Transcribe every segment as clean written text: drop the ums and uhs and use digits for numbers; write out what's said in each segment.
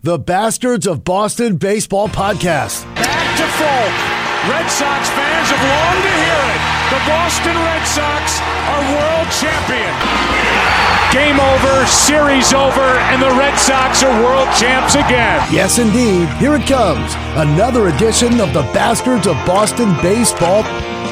the Bastards of Boston Baseball Podcast. Back to Folk. Red Sox fans have longed to hear it. The Boston Red Sox are world champion. Game over, series over, and the Red Sox are world champs again. Yes, indeed. Here it comes. Another edition of the Bastards of Boston Baseball.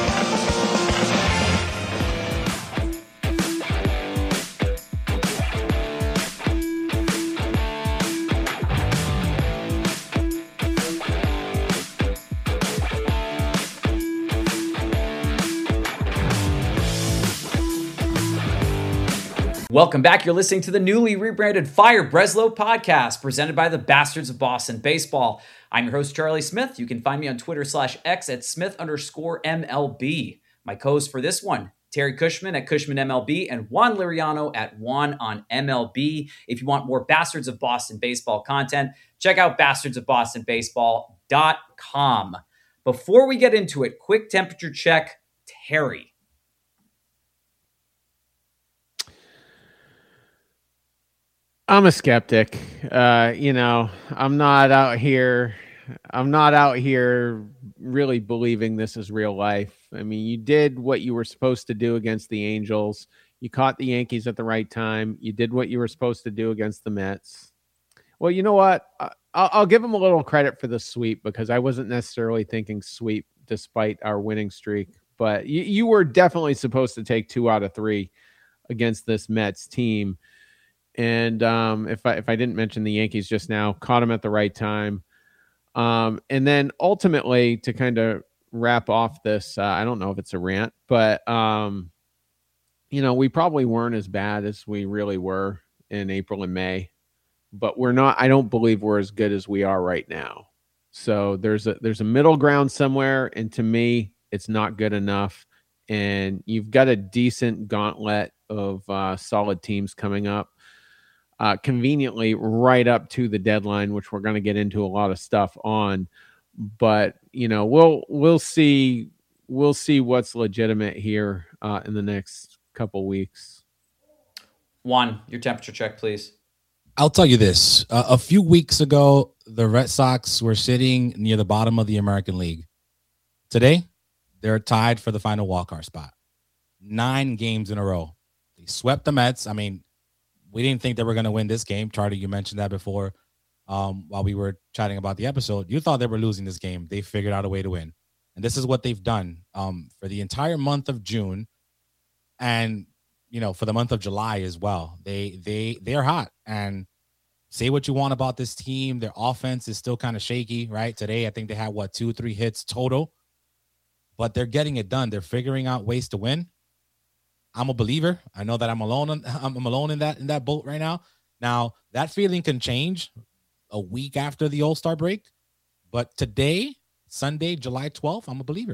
Welcome back. You're listening to the newly rebranded Fire Breslow podcast presented by the Bastards of Boston Baseball. I'm your host, Charlie Smith. You can find me on Twitter/X at Smith_MLB. My co-hosts for this one, Terry Cushman at Cushman MLB and Juan Liriano at Juan on MLB. If you want more Bastards of Boston Baseball content, check out bastardsofbostonbaseball.com. Before we get into it, quick temperature check, Terry. I'm a skeptic. I'm not out here really believing this is real life. I mean, you did what you were supposed to do against the Angels. You caught the Yankees at the right time. You did what you were supposed to do against the Mets. Well, you know what? I'll give them a little credit for the sweep because I wasn't necessarily thinking sweep despite our winning streak. But you were definitely supposed to take 2 out of 3 against this Mets team. And if I didn't mention the Yankees just now, caught them at the right time. And then ultimately to kind of wrap off this, I don't know if it's a rant, but, we probably weren't as bad as we really were in April and May, but we're not, I don't believe we're as good as we are right now. So there's a middle ground somewhere. And to me, it's not good enough. And you've got a decent gauntlet of solid teams coming up. Conveniently right up to the deadline, which we're going to get into a lot of stuff on, but we'll see what's legitimate here in the next couple weeks. Juan, your temperature check, please. I'll tell you this: a few weeks ago, the Red Sox were sitting near the bottom of the American League. Today, they're tied for the final wildcard spot. 9 games in a row. They swept the Mets. I mean, we didn't think they were going to win this game. Charlie, you mentioned that before while we were chatting about the episode. You thought they were losing this game. They figured out a way to win. And this is what they've done for the entire month of June and, for the month of July as well. They're hot. And say what you want about this team. Their offense is still kind of shaky, right? Today, I think they had, 2-3 hits total. But they're getting it done. They're figuring out ways to win. I'm a believer. I know that I'm alone in that boat right now. Now, that feeling can change a week after the All-Star break. But today, Sunday, July 12th, I'm a believer.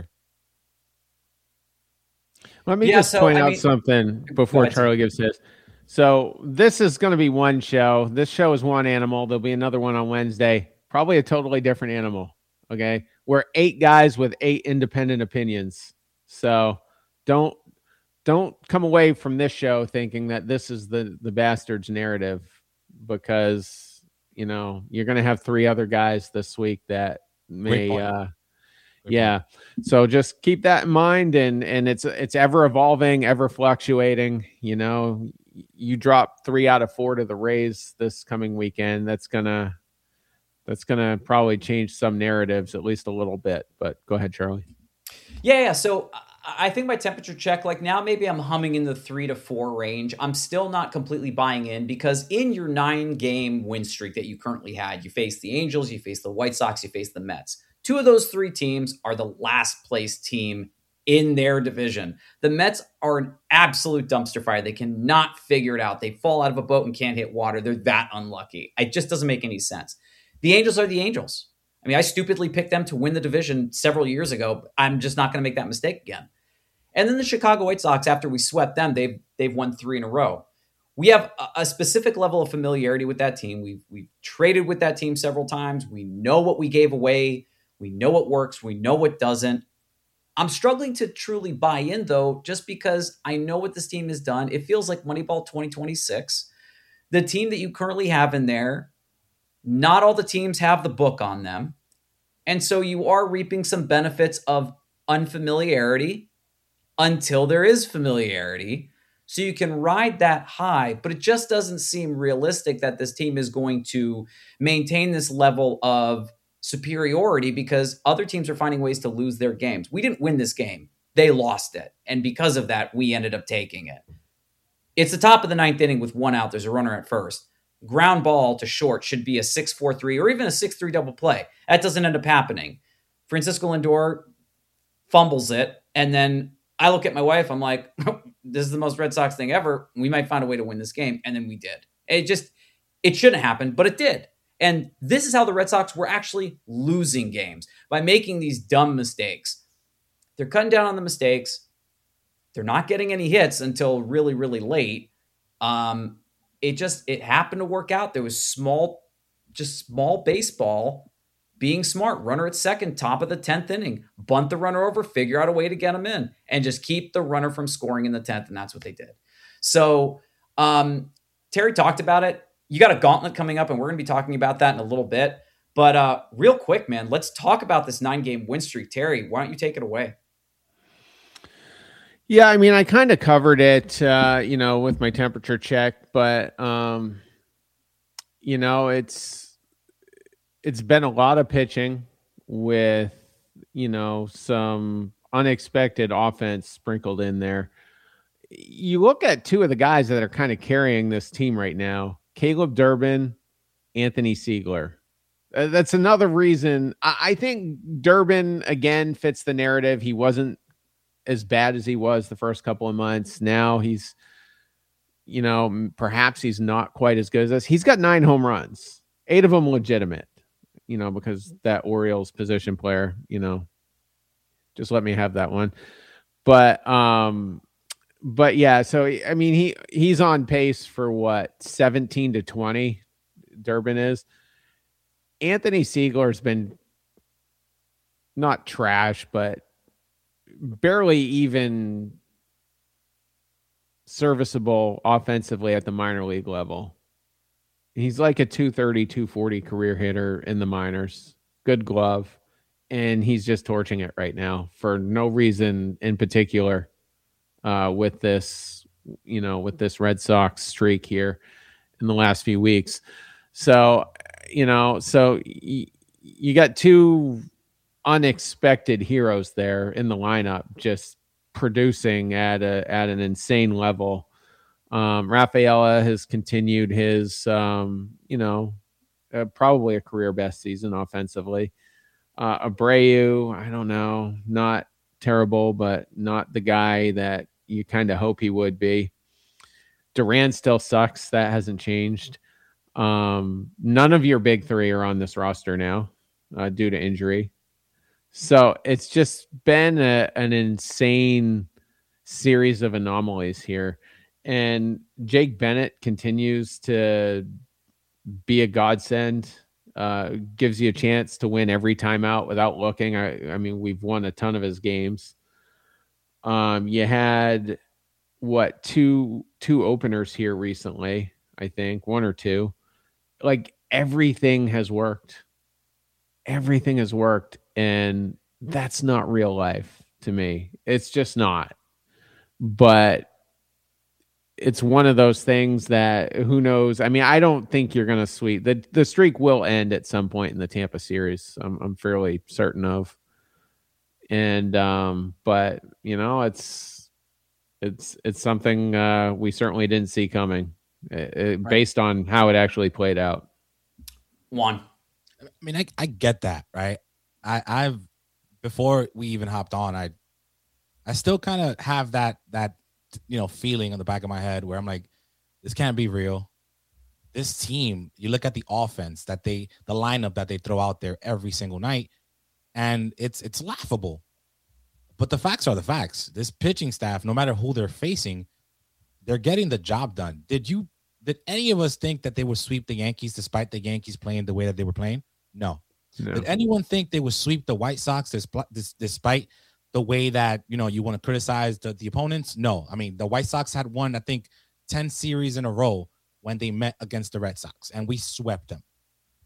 Let me point out something before Charlie gives his. So this is going to be one show. This show is one animal. There'll be another one on Wednesday. Probably a totally different animal. Okay. We're 8 guys with 8 independent opinions. So don't come away from this show thinking that this is the Bastards narrative because, you're going to have 3 other guys this week that may, yeah. So just keep that in mind. And it's ever evolving, ever fluctuating. You drop 3 out of 4 to the Rays this coming weekend. That's going to probably change some narratives, at least a little bit, but go ahead, Charlie. Yeah. So I think my temperature check, now maybe I'm humming in the 3 to 4 range. I'm still not completely buying in because in your 9-game win streak that you currently had, you faced the Angels, you faced the White Sox, you faced the Mets. 2 of those 3 teams are the last place team in their division. The Mets are an absolute dumpster fire. They cannot figure it out. They fall out of a boat and can't hit water. They're that unlucky. It just doesn't make any sense. The Angels are the Angels. I mean, I stupidly picked them to win the division several years ago. I'm just not going to make that mistake again. And then the Chicago White Sox, after we swept them, they've won 3 in a row. We have a specific level of familiarity with that team. We've traded with that team several times. We know what we gave away. We know what works. We know what doesn't. I'm struggling to truly buy in, though, just because I know what this team has done. It feels like Moneyball 2026. The team that you currently have in there Not all the teams have the book on them. And so you are reaping some benefits of unfamiliarity until there is familiarity. So you can ride that high, but it just doesn't seem realistic that this team is going to maintain this level of superiority because other teams are finding ways to lose their games. We didn't win this game. They lost it. And because of that, we ended up taking it. It's the top of the ninth inning with one out. There's a runner at first. Ground ball to short should be a 6-4-3 or even a 6-3 double play. That doesn't end up happening. Francisco Lindor fumbles it, and then I look at my wife, I'm like, this is the most Red Sox thing ever. We might find a way to win this game. And then we did. It shouldn't happen, but it did. And this is how the Red Sox were actually losing games, by making these dumb mistakes. They're cutting down on the mistakes. They're not getting any hits until really, really late. It happened to work out. There was small baseball, being smart. Runner at second, top of the 10th inning. Bunt the runner over, figure out a way to get him in, and just keep the runner from scoring in the 10th, and that's what they did. So Terry talked about it. You got a gauntlet coming up, and we're going to be talking about that in a little bit. But real quick, man, let's talk about this 9-game win streak. Terry, why don't you take it away? Yeah, I mean, I kind of covered it, with my temperature check, but, it's been a lot of pitching with, some unexpected offense sprinkled in there. You look at two of the guys that are kind of carrying this team right now, Caleb Durbin, Anthony Siegler. That's another reason. I think Durbin, again, fits the narrative. He wasn't as bad as he was the first couple of months. Now he's, perhaps he's not quite as good as us. He's got 9 home runs, 8 of them legitimate, because that Orioles position player, just let me have that one. But yeah, so, I mean, he's on pace for what, 17 to 20 Durbin is. Anthony Siegler's been not trash, but barely even serviceable offensively at the minor league level. He's like a 230, 240 career hitter in the minors. Good glove. And he's just torching it right now for no reason in particular with this Red Sox streak here in the last few weeks. So, you got two unexpected heroes there in the lineup, just producing at an insane level. Rafaela has continued his, probably a career best season offensively. Abreu, I don't know, not terrible, but not the guy that you kind of hope he would be. Duran still sucks. That hasn't changed. None of your big three are on this roster now due to injury. So it's just been an insane series of anomalies here. And Jake Bennett continues to be a godsend, gives you a chance to win every time out without looking. I mean, we've won a ton of his games. You had, two openers here recently, I think, 1 or 2. Like, everything has worked. Everything has worked. And that's not real life to me. It's just not. But it's one of those things that, who knows? I mean, I don't think you're going to sweep. The streak will end at some point in the Tampa series. I'm fairly certain of. And but it's something we certainly didn't see coming, based on how it actually played out. Juan. I mean, I get that, right? I've before we even hopped on, I still kind of have that feeling on the back of my head where I'm like, this can't be real. This team, you look at the offense the lineup that they throw out there every single night, and it's laughable. But the facts are the facts. This pitching staff, no matter who they're facing, they're getting the job done. Did any of us think that they would sweep the Yankees despite the Yankees playing the way that they were playing? No. Did anyone think they would sweep the White Sox despite the way that, you want to criticize the opponents? No. I mean, the White Sox had won, I think, 10 series in a row when they met against the Red Sox, and we swept them.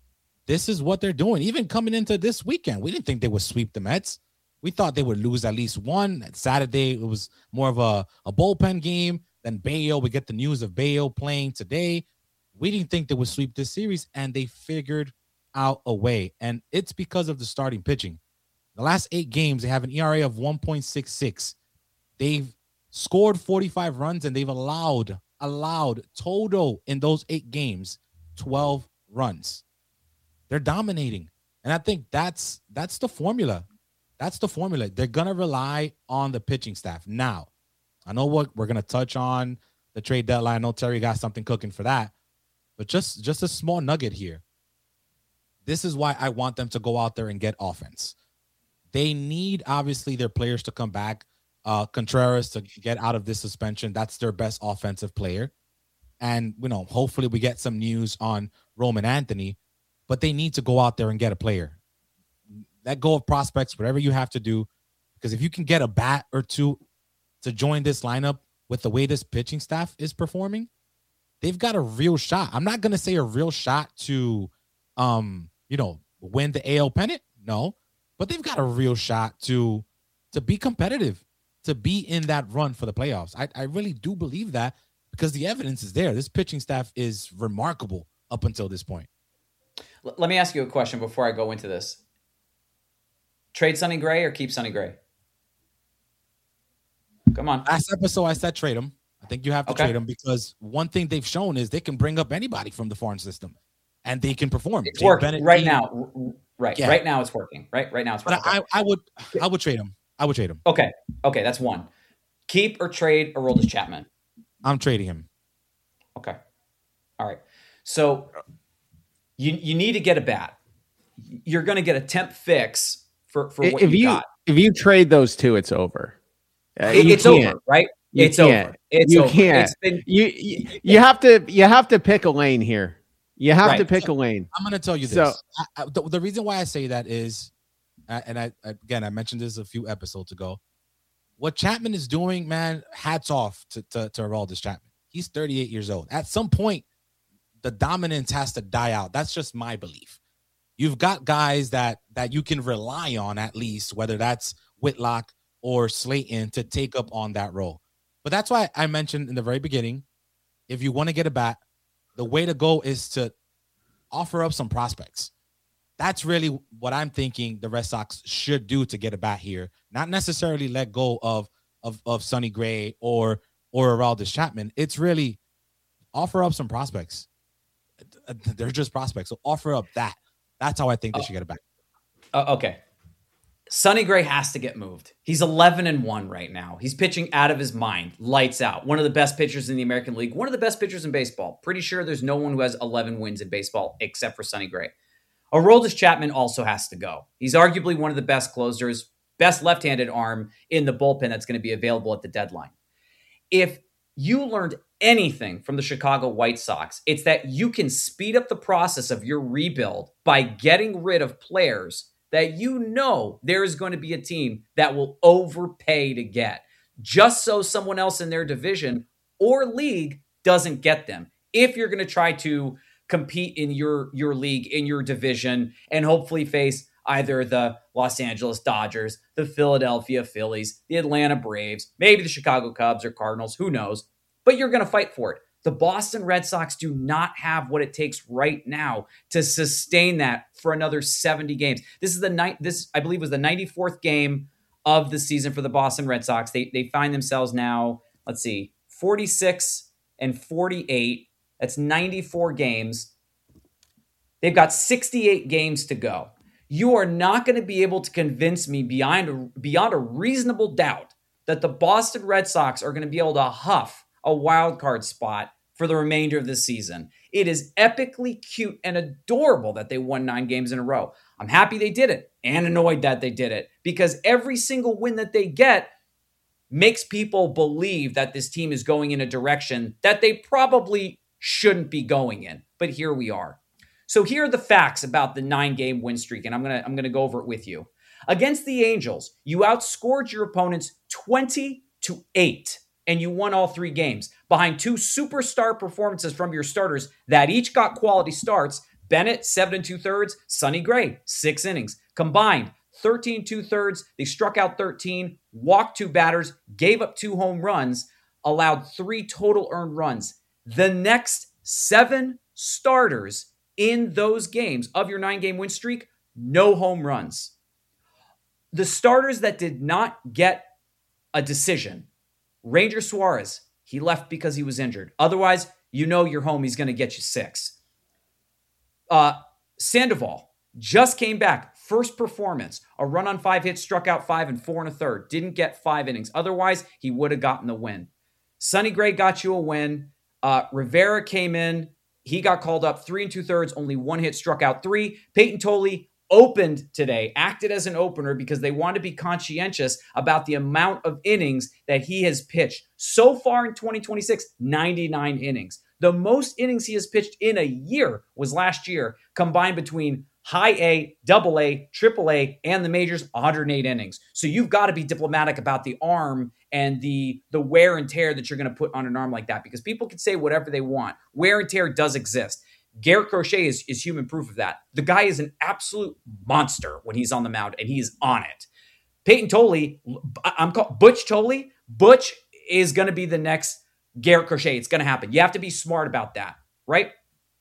this is what they're doing. Even coming into this weekend, we didn't think they would sweep the Mets. We thought they would lose at least one. Saturday, it was more of a bullpen game. Then Bayo, we get the news of Bayo playing today. We didn't think they would sweep this series, and they figured out a way. And it's because of the starting pitching. The last 8 games, they have an ERA of 1.66. They've scored 45 runs, and they've allowed total in those 8 games, 12 runs. They're dominating. And I think that's the formula. That's the formula. They're going to rely on the pitching staff. Now, I know what we're going to touch on the trade deadline. I know Terry got something cooking for that. But just a small nugget here. This is why I want them to go out there and get offense. They need, obviously, their players to come back. Contreras to get out of this suspension. That's their best offensive player. And, hopefully we get some news on Roman Anthony. But they need to go out there and get a player. Let go of prospects, whatever you have to do. Because if you can get a bat or two to join this lineup with the way this pitching staff is performing, they've got a real shot. I'm not going to say a real shot to, win the AL pennant. No, but they've got a real shot to be competitive, to be in that run for the playoffs. I really do believe that because the evidence is there. This pitching staff is remarkable up until this point. Let me ask you a question before I go into this. Trade Sonny Gray or keep Sonny Gray? Come on. Last episode, I said trade him. I think you have to trade him because one thing they've shown is they can bring up anybody from the farm system and they can perform. It's working right now. Right. Yeah. Right now it's working. Right now it's working. But I would trade him. I would trade him. Okay. That's one. Keep or trade Aroldis Chapman? I'm trading him. Okay. All right. So you need to get a bat. You're going to get a temp fix for what you got. If you trade those two, it's over. It's over, right? It's over. You can't. You have to pick a lane here. You have to pick a lane. I'm going to tell you this. The reason why I say that is, and I mentioned this a few episodes ago. What Chapman is doing, man, hats off to Aroldis Chapman. He's 38 years old. At some point, the dominance has to die out. That's just my belief. You've got guys that you can rely on at least, whether that's Whitlock or Slayton, to take up on that role. But that's why I mentioned in the very beginning, if you want to get a bat, the way to go is to offer up some prospects. That's really what I'm thinking the Red Sox should do to get a bat here. Not necessarily let go of Sonny Gray or Aroldis Chapman. It's really offer up some prospects. They're just prospects. So offer up that. That's how I think they should get it back. Okay. Sonny Gray has to get moved. He's 11-1 right now. He's pitching out of his mind. Lights out. One of the best pitchers in the American League. One of the best pitchers in baseball. Pretty sure there's no one who has 11 wins in baseball except for Sonny Gray. Aroldis Chapman also has to go. He's arguably one of the best closers, best left-handed arm in the bullpen that's going to be available at the deadline. If you learned anything from the Chicago White Sox, it's that you can speed up the process of your rebuild by getting rid of players that you know there is going to be a team that will overpay to get, just so someone else in their division or league doesn't get them. If you're going to try to compete in your league, in your division, and hopefully face either the Los Angeles Dodgers, the Philadelphia Phillies, the Atlanta Braves, maybe the Chicago Cubs or Cardinals, who knows? But you're going to fight for it. The Boston Red Sox do not have what it takes right now to sustain that for another 70 games. This is I believe was the 94th game of the season for the Boston Red Sox. They find themselves now, 46 and 48. That's 94 games. They've got 68 games to go. You are not going to be able to convince me beyond a reasonable doubt that the Boston Red Sox are going to be able to huff a wild card spot for the remainder of the season. It is epically cute and adorable that they won 9 games in a row. I'm happy they did it and annoyed that they did it because every single win that they get makes people believe that this team is going in a direction that they probably shouldn't be going in. But here we are. So here are the facts about the 9-game win streak, and I'm gonna go over it with you. Against the Angels, you outscored your opponents 20-8. And you won all 3 games behind 2 superstar performances from your starters that each got quality starts, Bennett, 7 2/3. Sonny Gray, 6 innings. Combined, 13 2/3. They struck out 13, walked 2 batters, gave up 2 home runs, allowed 3 total earned runs. The next 7 starters in those games of your 9-game win streak, no home runs. The starters that did not get a decision, Ranger Suarez, he left because he was injured. Otherwise, you know you're home. He's going to get you 6. Sandoval just came back. First performance, a run on 5 hits, struck out 5 and 4 1/3. Didn't get 5 innings. Otherwise, he would have gotten the win. Sonny Gray got you a win. Rivera came in. He got called up 3 2/3, only 1 hit, struck out 3. Peyton Tolley opened today, acted as an opener because they want to be conscientious about the amount of innings that he has pitched. So far in 2026, 99 innings. The most innings he has pitched in a year was last year, combined between high A, double A, triple A, and the majors, 108 innings. So you've got to be diplomatic about the arm and the wear and tear that you're going to put on an arm like that, because people can say whatever they want. Wear and tear does exist. Garrett Crochet is human proof of that. The guy is an absolute monster when he's on the mound, and he's on it. Peyton Tolley, I'm called Butch Tolley. Butch is going to be the next Garrett Crochet. It's going to happen. You have to be smart about that, right?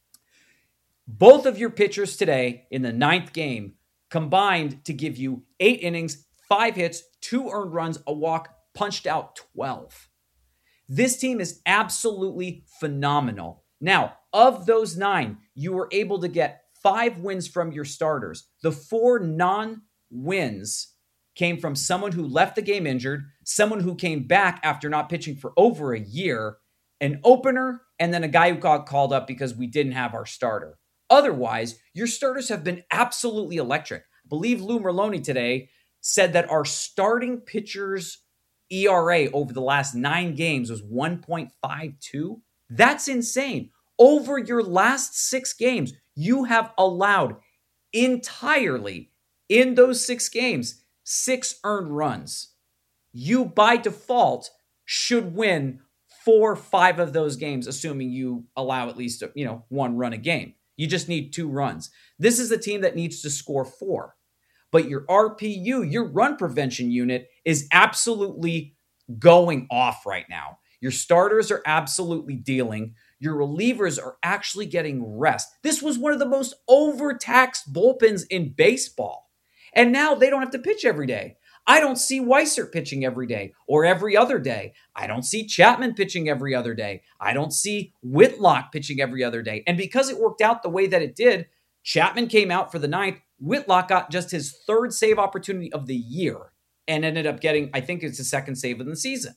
Both of your pitchers today in the 9th game combined to give you 8 innings, 5 hits, 2 earned runs, a walk, punched out 12. This team is absolutely phenomenal. Now, of those 9, you were able to get 5 wins from your starters. The 4 non-wins came from someone who left the game injured, someone who came back after not pitching for over a year, an opener, and then a guy who got called up because we didn't have our starter. Otherwise, your starters have been absolutely electric. I believe Lou Merloni today said that our starting pitchers' ERA over the last 9 games was 1.52. That's insane. Over your last 6 games, you have allowed entirely in those 6 games, 6 earned runs. You, by default, should win 4 or 5 of those games, assuming you allow at least 1 run a game. You just need 2 runs. This is a team that needs to score 4. But your RPU, your run prevention unit, is absolutely going off right now. Your starters are absolutely dealing. Your relievers are actually getting rest. This was one of the most overtaxed bullpens in baseball. And now they don't have to pitch every day. I don't see Weissert pitching every day or every other day. I don't see Chapman pitching every other day. I don't see Whitlock pitching every other day. And because it worked out the way that it did, Chapman came out for the 9th. Whitlock got just his 3rd save opportunity of the year and ended up getting, I think it's his 2nd save of the season.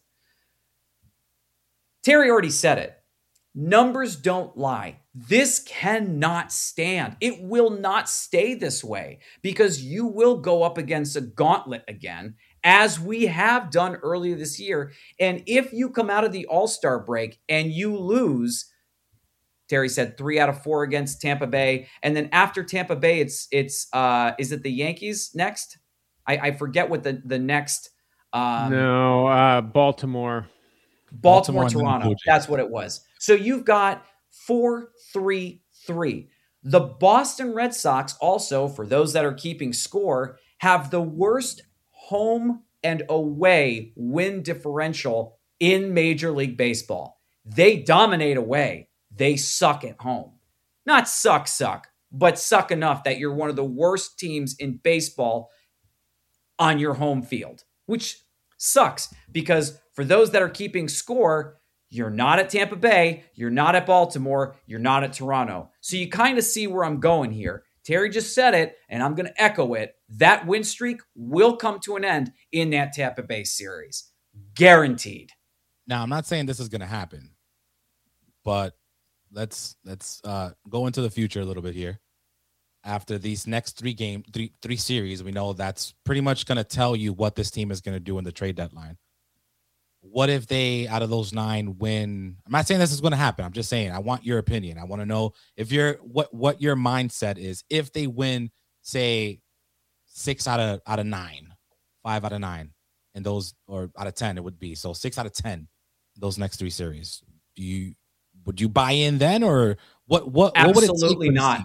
Terry already said it. Numbers don't lie. This cannot stand. It will not stay this way because you will go up against a gauntlet again, as we have done earlier this year. And if you come out of the All-Star break and you lose, Terry said 3 out of 4 against Tampa Bay. And then after Tampa Bay, it's is it the Yankees next? I forget what the next. Baltimore. Baltimore, Toronto. That's what it was. So you've got 4-3-3. The Boston Red Sox also, for those that are keeping score, have the worst home and away win differential in Major League Baseball. They dominate away. They suck at home. Not suck, but suck enough that you're one of the worst teams in baseball on your home field, which sucks because for those that are keeping score, you're not at Tampa Bay, you're not at Baltimore, you're not at Toronto. So you kind of see where I'm going here. Terry just said it, and I'm going to echo it. That win streak will come to an end in that Tampa Bay series. Guaranteed. Now, I'm not saying this is going to happen, but let's go into the future a little bit here. After these next 3 series, we know that's pretty much going to tell you what this team is going to do in the trade deadline. What if they, out of those 9, win? I'm not saying this is going to happen. I'm just saying I want your opinion. I want to know if what your mindset is. If they win, say 6 out of 9, 5 out of 9, and those, or out of 10, it would be so 6 out of 10. Those next 3 series, would you buy in then, or what? Absolutely not.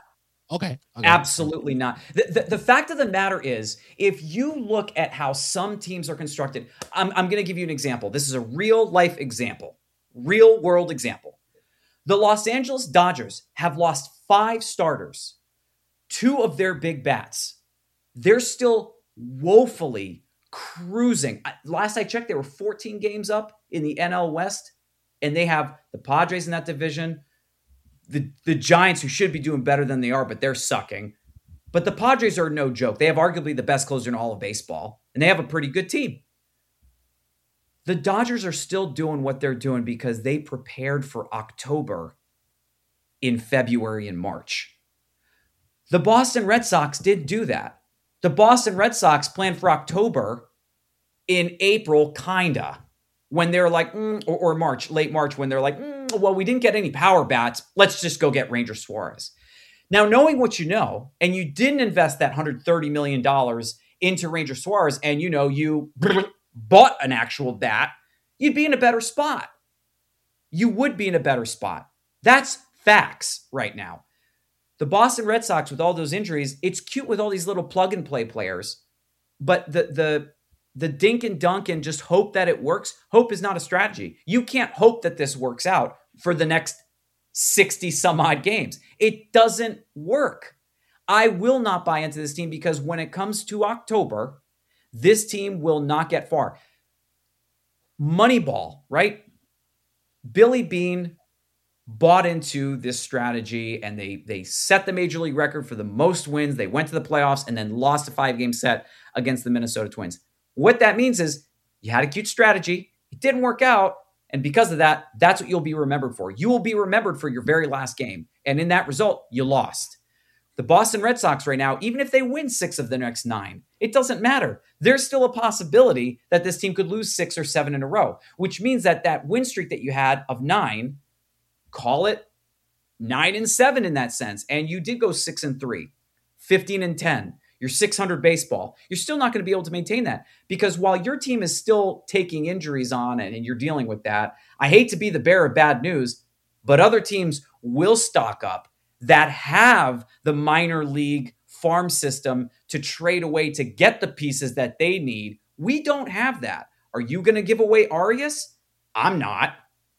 Okay. Absolutely not. The fact of the matter is, if you look at how some teams are constructed, I'm going to give you an example. This is a real life example, real world example. The Los Angeles Dodgers have lost 5 starters, 2 of their big bats. They're still woefully cruising. Last I checked, they were 14 games up in the NL West, and they have the Padres in that division, the Giants, who should be doing better than they are, but they're sucking. But the Padres are no joke. They have arguably the best closer in all of baseball, and they have a pretty good team. The Dodgers are still doing what they're doing because they prepared for October in February and March. The Boston Red Sox did do that. The Boston Red Sox planned for October in April, kinda, when they're like, or March, late March, when they're like, well, we didn't get any power bats. Let's just go get Ranger Suarez. Now, knowing what you know, and you didn't invest that $130 million into Ranger Suarez, and you bought an actual bat, you'd be in a better spot. You would be in a better spot. That's facts right now. The Boston Red Sox, with all those injuries, it's cute with all these little plug-and-play players, but the dink and dunk and just hope that it works, hope is not a strategy. You can't hope that this works out for the next 60 some odd games. It doesn't work. I will not buy into this team because when it comes to October, this team will not get far. Moneyball, right? Billy Beane bought into this strategy, and they set the major league record for the most wins. They went to the playoffs and then lost a 5-game set against the Minnesota Twins. What that means is you had a cute strategy. It didn't work out. And because of that, that's what you'll be remembered for. You will be remembered for your very last game. And in that result, you lost. The Boston Red Sox right now, even if they win 6 of the next 9, it doesn't matter. There's still a possibility that this team could lose 6 or 7 in a row, which means that win streak that you had of 9, call it 9-7 in that sense. And you did go 6-3, 15-10. You're 600 baseball. You're still not going to be able to maintain that because while your team is still taking injuries on and you're dealing with that, I hate to be the bearer of bad news, but other teams will stock up that have the minor league farm system to trade away to get the pieces that they need. We don't have that. Are you going to give away Arias? I'm not.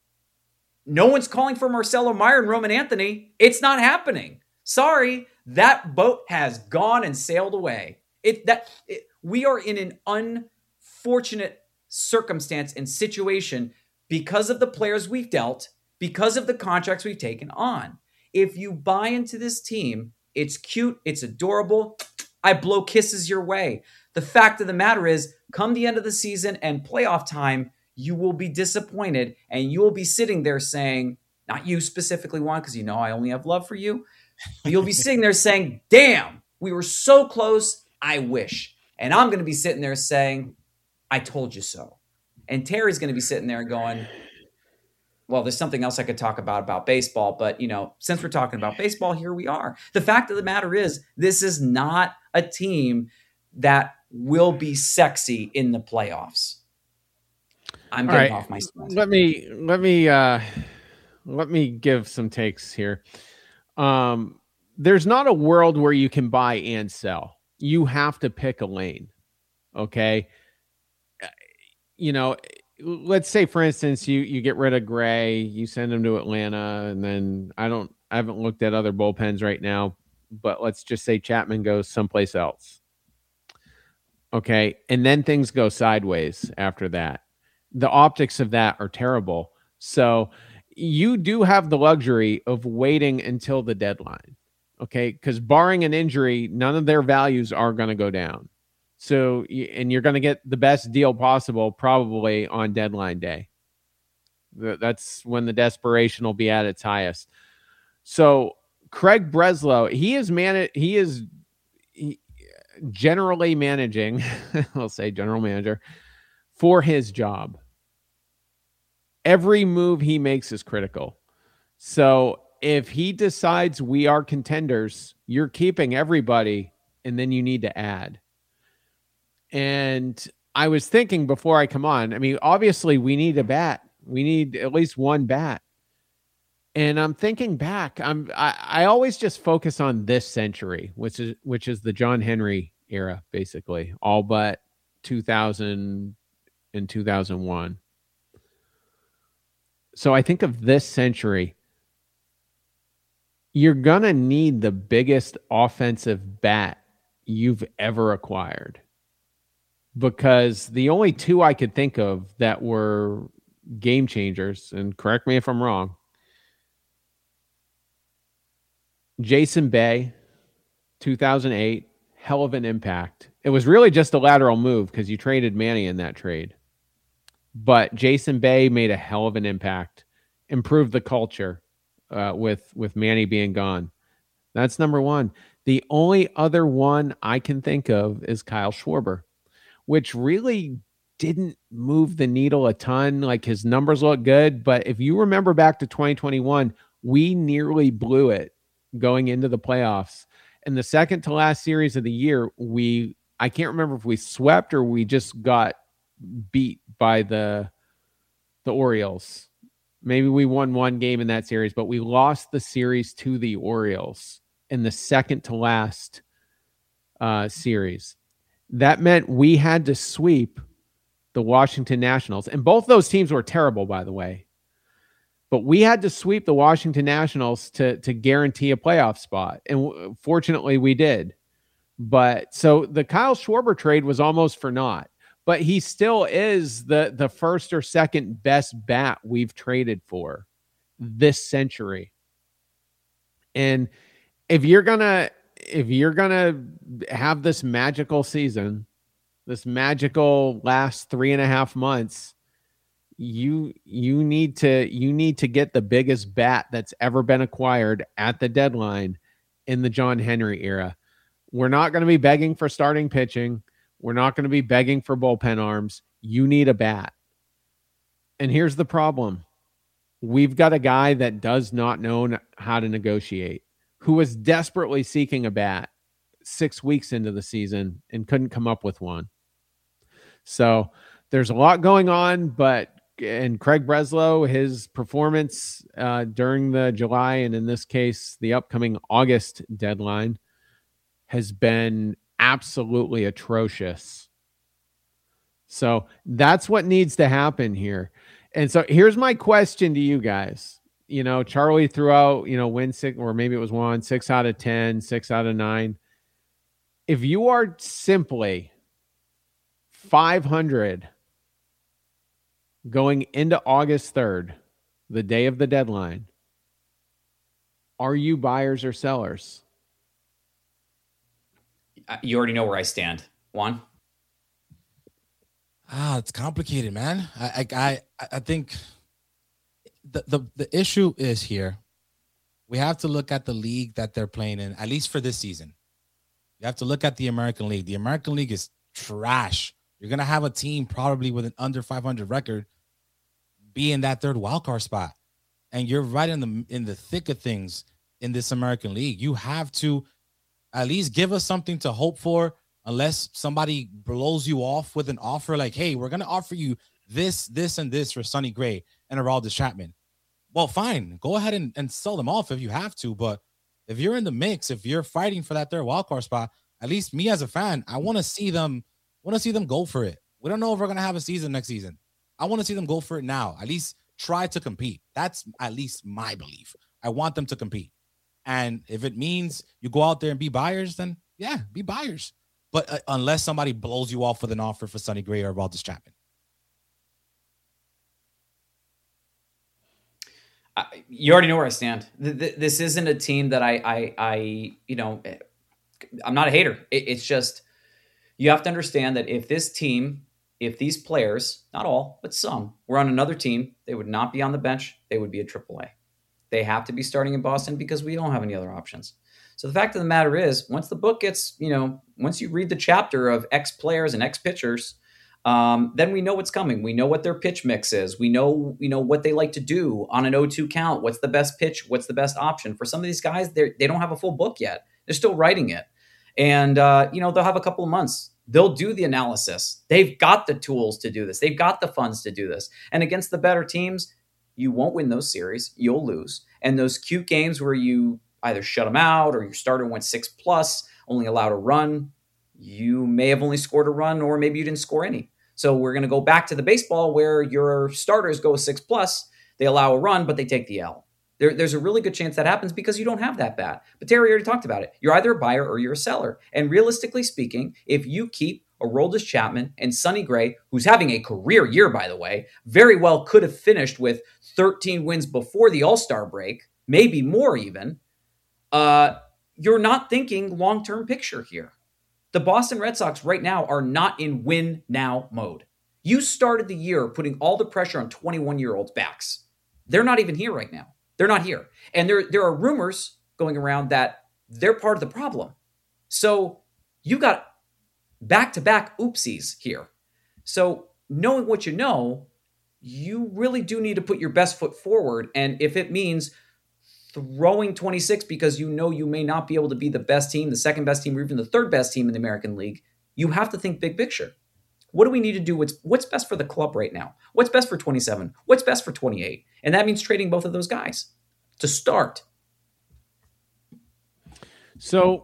No one's calling for Marcelo Meyer and Roman Anthony. It's not happening. Sorry. That boat has gone and sailed away. We are in an unfortunate circumstance and situation because of the players we've dealt, because of the contracts we've taken on. If you buy into this team, it's cute, it's adorable. I blow kisses your way. The fact of the matter is, come the end of the season and playoff time, you will be disappointed and you will be sitting there saying, not you specifically, Juan, because I only have love for you. You'll be sitting there saying, damn, we were so close. I wish. And I'm going to be sitting there saying, I told you so. And Terry's going to be sitting there going, well, there's something else I could talk about baseball. But, since we're talking about baseball, here we are. The fact of the matter is, this is not a team that will be sexy in the playoffs. I'm getting off my stress. Let me give some takes here. There's not a world where you can buy and sell. You have to pick a lane. Okay. Let's say, for instance, you get rid of Gray, you send him to Atlanta, and then I haven't looked at other bullpens right now, but let's just say Chapman goes someplace else. Okay. And then things go sideways after that. The optics of that are terrible. So you do have the luxury of waiting until the deadline. Okay. Because barring an injury, none of their values are going to go down. So, and you're going to get the best deal possible probably on deadline day. That's when the desperation will be at its highest. So Craig Breslow, he is generally managing, I'll say general manager, for his job. Every move he makes is critical. So if he decides we are contenders, you're keeping everybody, and then you need to add. And I was thinking before I come on, obviously we need a bat. We need at least one bat. And I'm thinking back. I always just focus on this century, which is the John Henry era, basically, all but 2000 and 2001. So I think of this century. You're gonna need the biggest offensive bat you've ever acquired, because the only two I could think of that were game changers, and correct me if I'm wrong, Jason Bay, 2008, hell of an impact. It was really just a lateral move because you traded Manny in that trade. But Jason Bay made a hell of an impact, improved the culture with Manny being gone. That's number one. The only other one I can think of is Kyle Schwarber, which really didn't move the needle a ton. Like, his numbers look good, but if you remember back to 2021, we nearly blew it going into the playoffs. In the second to last series of the year, I can't remember if we swept or we just got beat by the Orioles. Maybe we won one game in that series, but we lost the series to the Orioles in the second to last series. That meant we had to sweep the Washington Nationals. And both those teams were terrible, by the way. But we had to sweep the Washington Nationals to guarantee a playoff spot. And fortunately, we did. But so the Kyle Schwarber trade was almost for naught. But he still is the first or second best bat we've traded for this century. And if you're gonna have this magical season, this magical last 3.5 months, you need to get the biggest bat that's ever been acquired at the deadline in the John Henry era. We're not going to be begging for starting pitching. We're not going to be begging for bullpen arms. You need a bat. And here's the problem. We've got a guy that does not know how to negotiate, who was desperately seeking a bat 6 weeks into the season and couldn't come up with one. So there's a lot going on, and Craig Breslow, his performance during the July and in this case, the upcoming August deadline has been absolutely atrocious. So that's what needs to happen here. And so here's my question to you guys. You know, Charlie threw out, win 6, or maybe it was 1, 6 out of 10, 6 out of 9. If you are simply 500 going into August 3rd, the day of the deadline, are you buyers or sellers? You already know where I stand. Juan? It's complicated, man. I think the issue is here. We have to look at the league that they're playing in, at least for this season. You have to look at the American League. The American League is trash. You're going to have a team probably with an under 500 record be in that third wildcard spot. And you're right in the thick of things in this American League. You have to at least give us something to hope for, unless somebody blows you off with an offer like, hey, we're going to offer you this, and this for Sonny Gray and Aroldis Chapman. Well, fine. Go ahead and sell them off if you have to. But if you're in the mix, if you're fighting for that third wildcard spot, at least me as a fan, I want to see them go for it. We don't know if we're going to have a season next season. I want to see them go for it now. At least try to compete. That's at least my belief. I want them to compete. And if it means you go out there and be buyers, then yeah, be buyers. But unless somebody blows you off with an offer for Sonny Gray or Aroldis Chapman. You already know where I stand. This isn't a team that I'm not a hater. It's just, you have to understand that if these players, not all, but some, were on another team, they would not be on the bench. They would be at AAA. They have to be starting in Boston because we don't have any other options. So the fact of the matter is, once the book gets, once you read the chapter of X players and X pitchers, then we know what's coming. We know what their pitch mix is. We know, what they like to do on an 0-2 count. What's the best pitch? What's the best option? For some of these guys, they don't have a full book yet. They're still writing it. And, they'll have a couple of months. They'll do the analysis. They've got the tools to do this. They've got the funds to do this. And against the better teams, you won't win those series. You'll lose. And those cute games where you either shut them out or your starter went 6+, only allowed a run, you may have only scored a run, or maybe you didn't score any. So we're going to go back to the baseball where your starters go 6+, they allow a run, but they take the L. There's a really good chance that happens because you don't have that bat. But Terry already talked about it. You're either a buyer or you're a seller. And realistically speaking, if you keep Aroldis Chapman and Sonny Gray, who's having a career year, by the way, very well could have finished with 13 wins before the All-Star break, maybe more even, you're not thinking long-term picture here. The Boston Red Sox right now are not in win-now mode. You started the year putting all the pressure on 21-year-olds' backs. They're not even here right now. They're not here. And there are rumors going around that they're part of the problem. So you got back-to-back oopsies here. So knowing what you know, you really do need to put your best foot forward. And if it means throwing 26 because you know you may not be able to be the best team, the second best team, or even the third best team in the American League, you have to think big picture. What do we need to do? What's best for the club right now? What's best for 27? What's best for 28? And that means trading both of those guys to start. So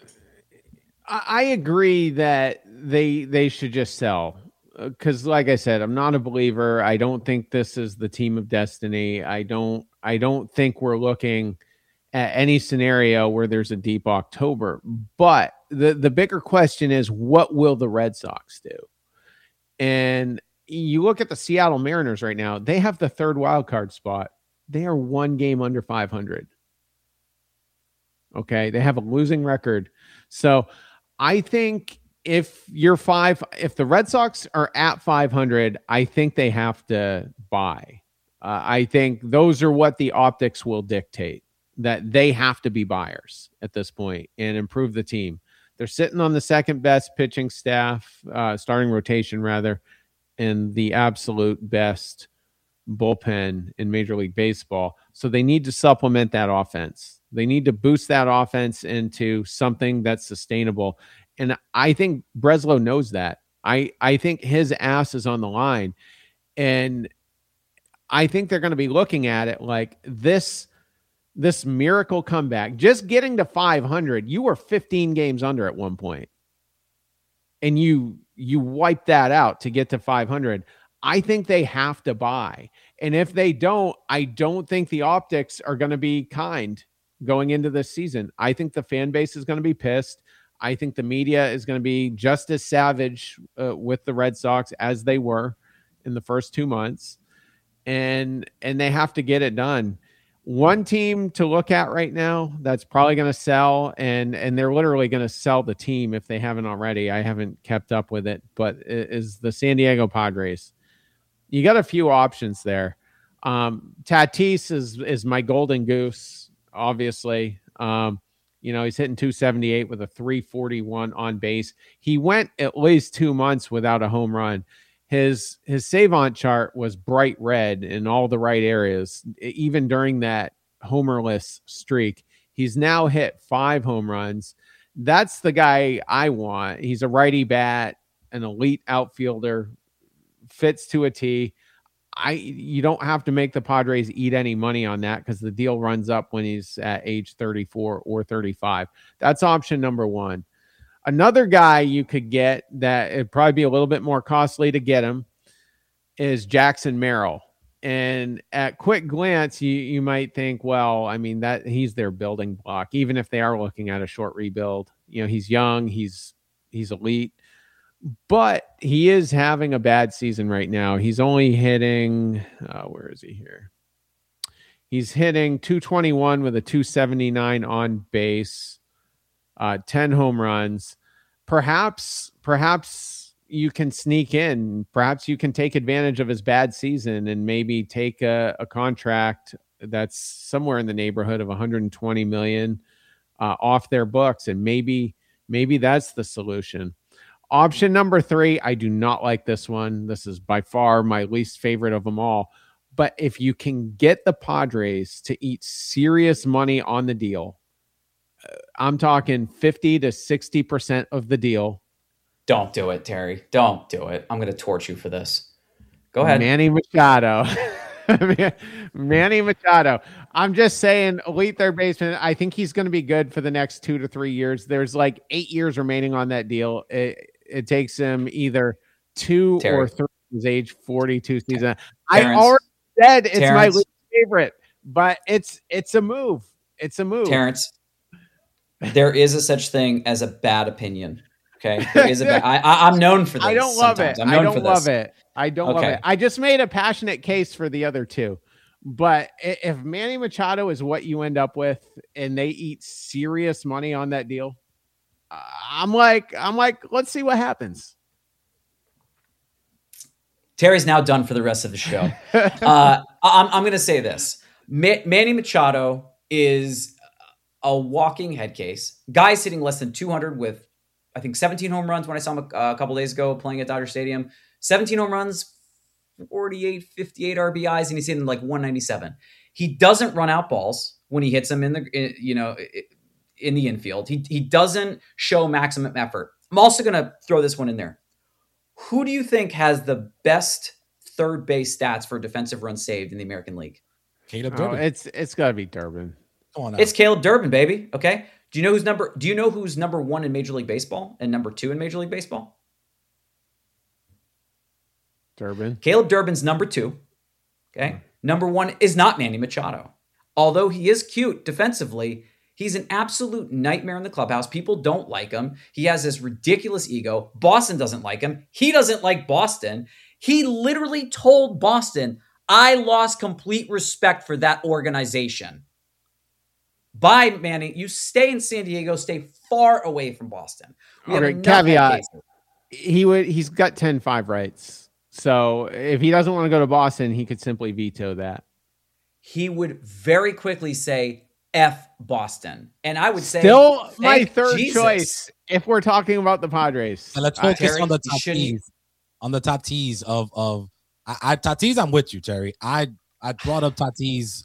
I agree that they should just sell. Because like I said, I'm not a believer. I don't think this is the team of destiny. I don't think we're looking at any scenario where there's a deep October. But the bigger question is, what will the Red Sox do? And you look at the Seattle Mariners right now, they have the third wild card spot. They are one game under 500. Okay. They have a losing record. So I think if the Red Sox are at 500, I think they have to buy. I think those are what the optics will dictate, that they have to be buyers at this point and improve the team. They're sitting on the second best pitching staff, starting rotation rather, and the absolute best bullpen in Major League Baseball. So they need to supplement that offense. They need to boost that offense into something that's sustainable. And I think Breslow knows that. I think his ass is on the line. And I think they're going to be looking at it like this miracle comeback, just getting to 500. You were 15 games under at one point, and you wiped that out to get to 500. I think they have to buy. And if they don't, I don't think the optics are going to be kind going into this season. I think the fan base is going to be pissed. I think the media is going to be just as savage with the Red Sox as they were in the first 2 months. And they have to get it done. One team to look at right now that's probably going to sell, and they're literally going to sell the team if they haven't already. I haven't kept up with it, but is the San Diego Padres. You got a few options there. Tatis is my golden goose, obviously. He's hitting 278 with a 341 on base. He went at least 2 months without a home run. His Savant chart was bright red in all the right areas, even during that homerless streak. He's now hit 5 home runs. That's the guy I want. He's a righty bat, an elite outfielder, fits to a T. You don't have to make the Padres eat any money on that because the deal runs up when he's at age 34 or 35. That's option number one. Another guy you could get that it'd probably be a little bit more costly to get him is Jackson Merrill. And at quick glance, you might think, well, I mean, that he's their building block, even if they are looking at a short rebuild. He's young, he's elite, but he is having a bad season right now. He's only hitting, where is he here? He's hitting 221 with a 279 on base. 10 home runs. Perhaps you can sneak in. Perhaps you can take advantage of his bad season and maybe take a contract that's somewhere in the neighborhood of 120 million off their books. And maybe that's the solution. Option number 3, I do not like this one. This is by far my least favorite of them all. But if you can get the Padres to eat serious money on the deal, I'm talking 50 to 60% of the deal. Don't do it, Terry. Don't do it. I'm going to torch you for this. Go ahead. Manny Machado. Manny Machado. I'm just saying, elite third baseman. I think he's going to be good for the next 2 to 3 years. There's like 8 years remaining on that deal. It takes him either 2 or 3 his age 42 season. I already said it's my least favorite, but it's a move. It's a move. Terrence, there is a such thing as a bad opinion. Okay, there is a bad. I'm known for this. I don't love it. I don't love it. I don't love it. I just made a passionate case for the other two. But if Manny Machado is what you end up with and they eat serious money on that deal, I'm like, let's see what happens. Terry's now done for the rest of the show. I'm going to say this. Manny Machado is a walking head case. Guy's hitting less than 200 with, I think, 17 home runs when I saw him a couple days ago playing at Dodger Stadium. 17 home runs, 58 RBIs, and he's hitting like 197. He doesn't run out balls when he hits them in the infield. He doesn't show maximum effort. I'm also going to throw this one in there. Who do you think has the best third base stats for defensive runs saved in the American League? Caleb Durbin. It's got to be Durbin. Come on now. It's Caleb Durbin, baby. Okay. Do you know who's number 1 in Major League Baseball and number 2 in Major League Baseball? Durbin. Caleb Durbin's number 2. Okay. Number 1 is not Manny Machado. Although he is cute defensively, he's an absolute nightmare in the clubhouse. People don't like him. He has this ridiculous ego. Boston doesn't like him. He doesn't like Boston. He literally told Boston, I lost complete respect for that organization. Bye, Manny. You stay in San Diego. Stay far away from Boston. Caveat. He's got 10-5 rights. So if he doesn't want to go to Boston, he could simply veto that. He would very quickly say, F Boston. And I would say, still my third choice if we're talking about the Padres. And let's focus on the top tees. On the top tees of Tatis, I'm with you, Terry. I brought up Tatis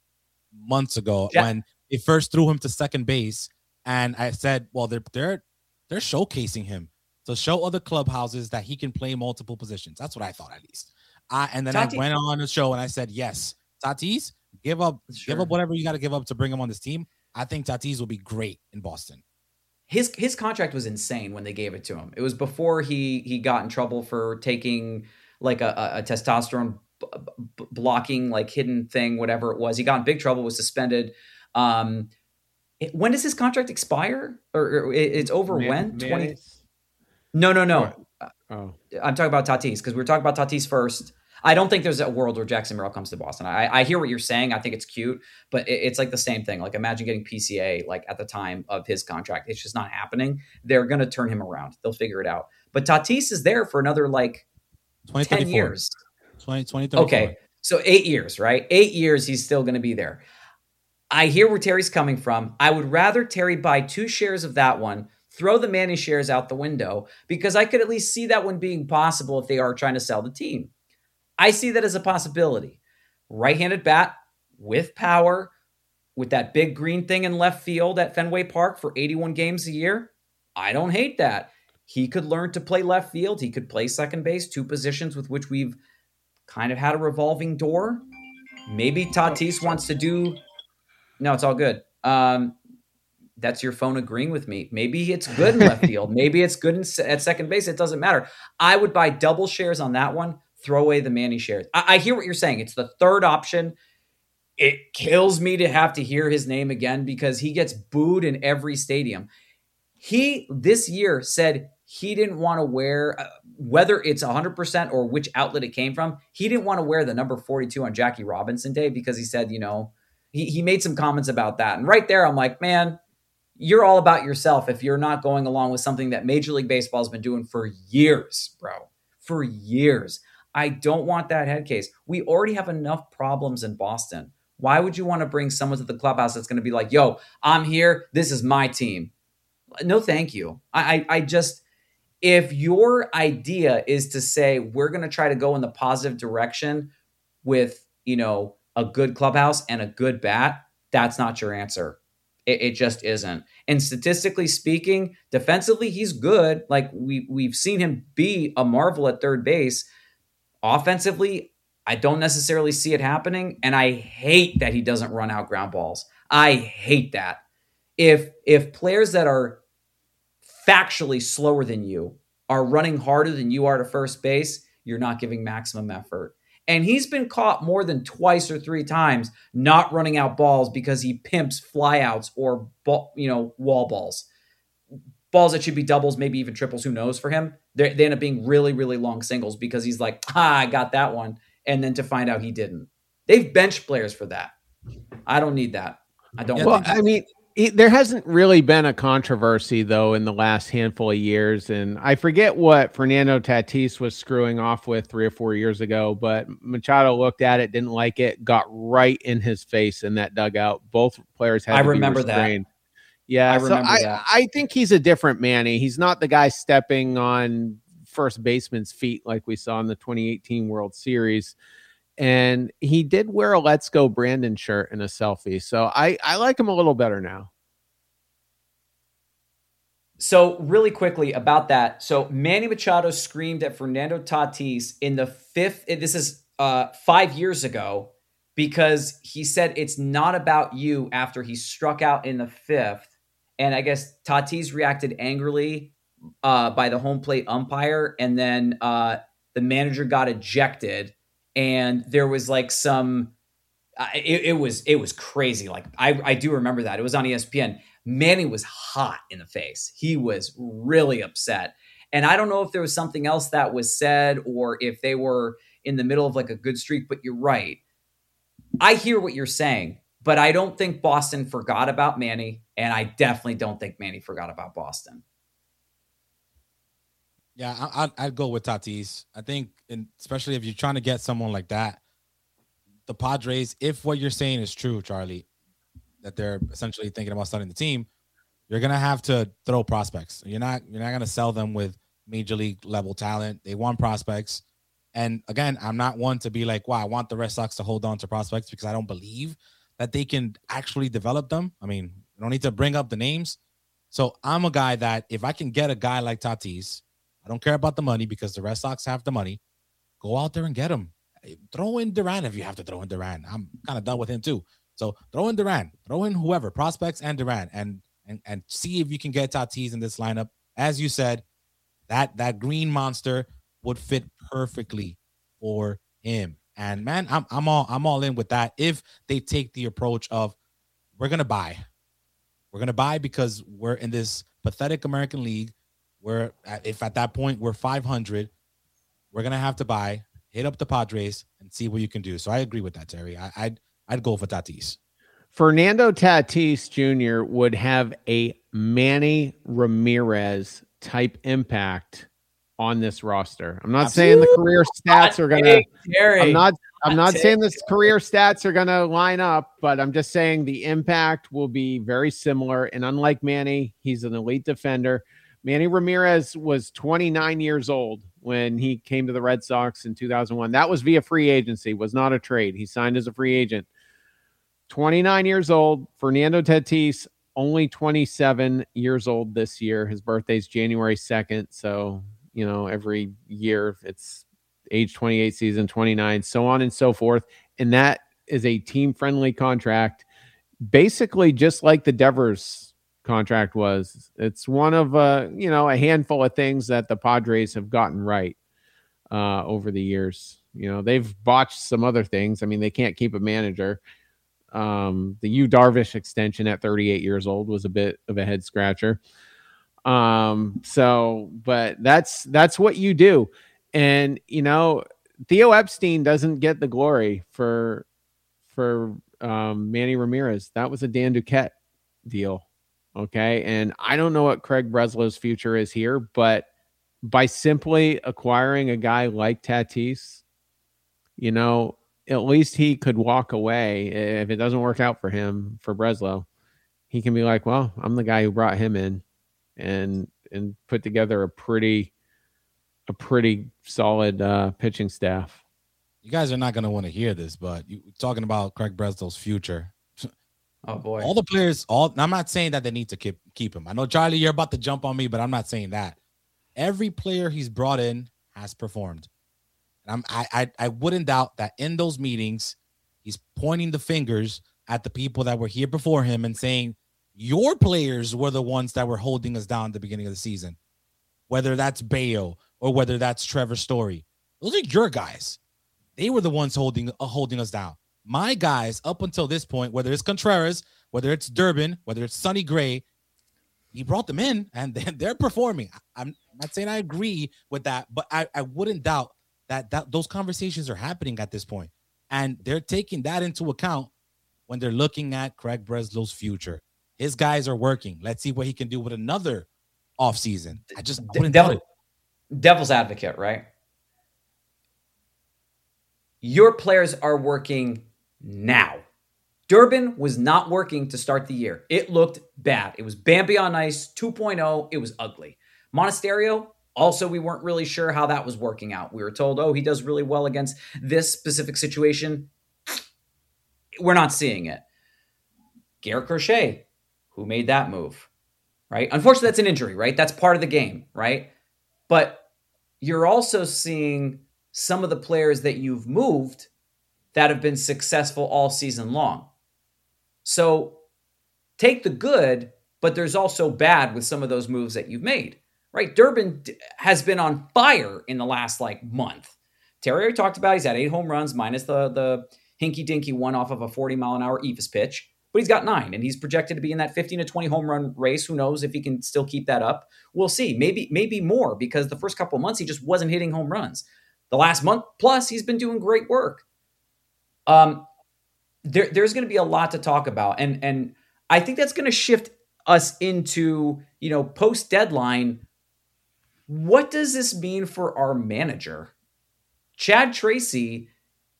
months ago when they first threw him to second base, and I said, well, they're showcasing him to show other clubhouses that he can play multiple positions. That's what I thought, at least. I went on the show and I said, yes, Tatis, give up whatever you got to give up to bring him on this team. I think Tatis will be great in Boston. His contract was insane when they gave it to him. It was before he got in trouble for taking like a testosterone blocking, like hidden thing, whatever it was. He got in big trouble, was suspended. When does his contract expire? Or it's over when? 20? No. I'm talking about Tatis because we were talking about Tatis first. I don't think there's a world where Jackson Merrill comes to Boston. I hear what you're saying. I think it's cute, but it's like the same thing. Like imagine getting PCA like at the time of his contract. It's just not happening. They're going to turn him around. They'll figure it out. But Tatis is there for another like 10 years. 2034. Okay. So 8 years, right? 8 years. He's still going to be there. I hear where Terry's coming from. I would rather Terry buy 2 shares of that one, throw the Manny shares out the window, because I could at least see that one being possible if they are trying to sell the team. I see that as a possibility. Right-handed bat with power, with that big green thing in left field at Fenway Park for 81 games a year. I don't hate that. He could learn to play left field. He could play second base, 2 positions with which we've kind of had a revolving door. Maybe Tatis wants to do... No, it's all good. That's your phone agreeing with me. Maybe it's good in left field. Maybe it's good at second base. It doesn't matter. I would buy double shares on that one. Throw away the Manny shares. I hear what you're saying. It's the third option. It kills me to have to hear his name again because he gets booed in every stadium. He, this year, said he didn't want to wear, whether it's 100% or which outlet it came from, he didn't want to wear the number 42 on Jackie Robinson Day because he said, he made some comments about that. And right there, I'm like, man, you're all about yourself if you're not going along with something that Major League Baseball has been doing for years, bro. For years. I don't want that head case. We already have enough problems in Boston. Why would you want to bring someone to the clubhouse that's going to be like, yo, I'm here. This is my team. No, thank you. I just, if your idea is to say we're going to try to go in the positive direction with, a good clubhouse and a good bat, that's not your answer. It just isn't. And statistically speaking, defensively, he's good. Like we've seen him be a marvel at third base. Offensively, I don't necessarily see it happening, and I hate that he doesn't run out ground balls. I hate that. If players that are factually slower than you are running harder than you are to first base, you're not giving maximum effort. And he's been caught more than twice or three times not running out balls because he pimps flyouts or wall balls. Balls that should be doubles, maybe even triples, who knows for him. They end up being really, really long singles because he's like, I got that one. And then to find out he didn't. They've benched players for that. I don't need that. I don't. Well, I mean, there hasn't really been a controversy, though, in the last handful of years. And I forget what Fernando Tatis was screwing off with 3 or 4 years ago, but Machado looked at it, didn't like it, got right in his face in that dugout. Both players had to be restrained. That. Yeah, I remember that. I think he's a different Manny. He's not the guy stepping on first baseman's feet like we saw in the 2018 World Series. And he did wear a Let's Go Brandon shirt in a selfie. So I like him a little better now. So really quickly about that. So Manny Machado screamed at Fernando Tatis in the fifth. This is 5 years ago, because he said it's not about you after he struck out in the fifth. And I guess Tatis reacted angrily by the home plate umpire. And then the manager got ejected. And there was like some, it was crazy. Like I do remember that. It was on ESPN. Manny was hot in the face. He was really upset. And I don't know if there was something else that was said or if they were in the middle of like a good streak, but you're right. I hear what you're saying, but I don't think Boston forgot about Manny. And I definitely don't think Manny forgot about Boston. Yeah, I'd go with Tatis. I think, especially if you're trying to get someone like that, the Padres, if what you're saying is true, Charlie, that they're essentially thinking about starting the team, you're gonna have to throw prospects. You're not gonna sell them with major league level talent. They want prospects. And again, I'm not one to be like, wow, I want the Red Sox to hold on to prospects because I don't believe that they can actually develop them. I mean, I don't need to bring up the names. So I'm a guy that if I can get a guy like Tatis, I don't care about the money because the Red Sox have the money. Go out there and get him. Throw in Duran if you have to throw in Duran. I'm kind of done with him too. So throw in Duran, throw in whoever, prospects and Duran, and see if you can get Tatis in this lineup. As you said, that green monster would fit perfectly for him. And man, I'm all in with that. If they take the approach of we're gonna buy because we're in this pathetic American League. Where if at that point we're 500, we're gonna have to buy, hit up the Padres, and see what you can do. So I agree with that, Terry. I'd go for Tatis. Fernando Tatis Jr. would have a Manny Ramirez type impact on this roster. I'm not saying the career stats are gonna. I'm not saying this career stats are gonna line up, but I'm just saying the impact will be very similar. And unlike Manny, he's an elite defender. Manny Ramirez was 29 years old when he came to the Red Sox in 2001. That was via free agency, was not a trade. He signed as a free agent. 29 years old. Fernando Tatis, only 27 years old this year. His birthday's January 2nd. So, every year it's age 28 season, 29, so on and so forth. And that is a team-friendly contract, basically just like the Devers contract was. It's one of a handful of things that the Padres have gotten right over the years. They've botched some other things. I mean, they can't keep a manager. The Yu Darvish extension at 38 years old was a bit of a head scratcher. But that's what you do. And Theo Epstein doesn't get the glory for Manny Ramirez. That was a Dan Duquette deal. Okay. And I don't know what Craig Breslow's future is here, but by simply acquiring a guy like Tatis, at least he could walk away. If it doesn't work out for him, for Breslow, he can be like, well, I'm the guy who brought him in and put together a pretty solid pitching staff. You guys are not going to want to hear this, but you talking about Craig Breslow's future. Oh boy! All the players. I'm not saying that they need to keep him. I know, Charlie, you're about to jump on me, but I'm not saying that. Every player he's brought in has performed. And I wouldn't doubt that in those meetings, he's pointing the fingers at the people that were here before him and saying, your players were the ones that were holding us down at the beginning of the season. Whether that's Bayo or whether that's Trevor Story. Those are your guys. They were the ones holding us down. My guys, up until this point, whether it's Contreras, whether it's Durbin, whether it's Sonny Gray, he brought them in and they're performing. I'm not saying I agree with that, but I wouldn't doubt that those conversations are happening at this point. And they're taking that into account when they're looking at Craig Breslow's future. His guys are working. Let's see what he can do with another offseason. I wouldn't doubt it. Devil's advocate, right? Your players are working now. Durbin was not working to start the year. It looked bad. It was Bambi on Ice 2.0. It was ugly. Monasterio, also, we weren't really sure how that was working out. We were told, he does really well against this specific situation. We're not seeing it. Garrett Crochet, who made that move, right? Unfortunately, that's an injury, right? That's part of the game, right? But you're also seeing some of the players that you've moved that have been successful all season long. So take the good, but there's also bad with some of those moves that you've made, right? Durbin has been on fire in the last month. Terry already talked about, he's had 8 home runs minus the hinky-dinky one off of a 40-mile-an-hour Eephus pitch, but he's got 9, and he's projected to be in that 15 to 20 home run race. Who knows if he can still keep that up? We'll see. Maybe more, because the first couple of months he just wasn't hitting home runs. The last month plus, he's been doing great work. There's going to be a lot to talk about, and I think that's going to shift us into post deadline. What does this mean for our manager, Chad Tracy?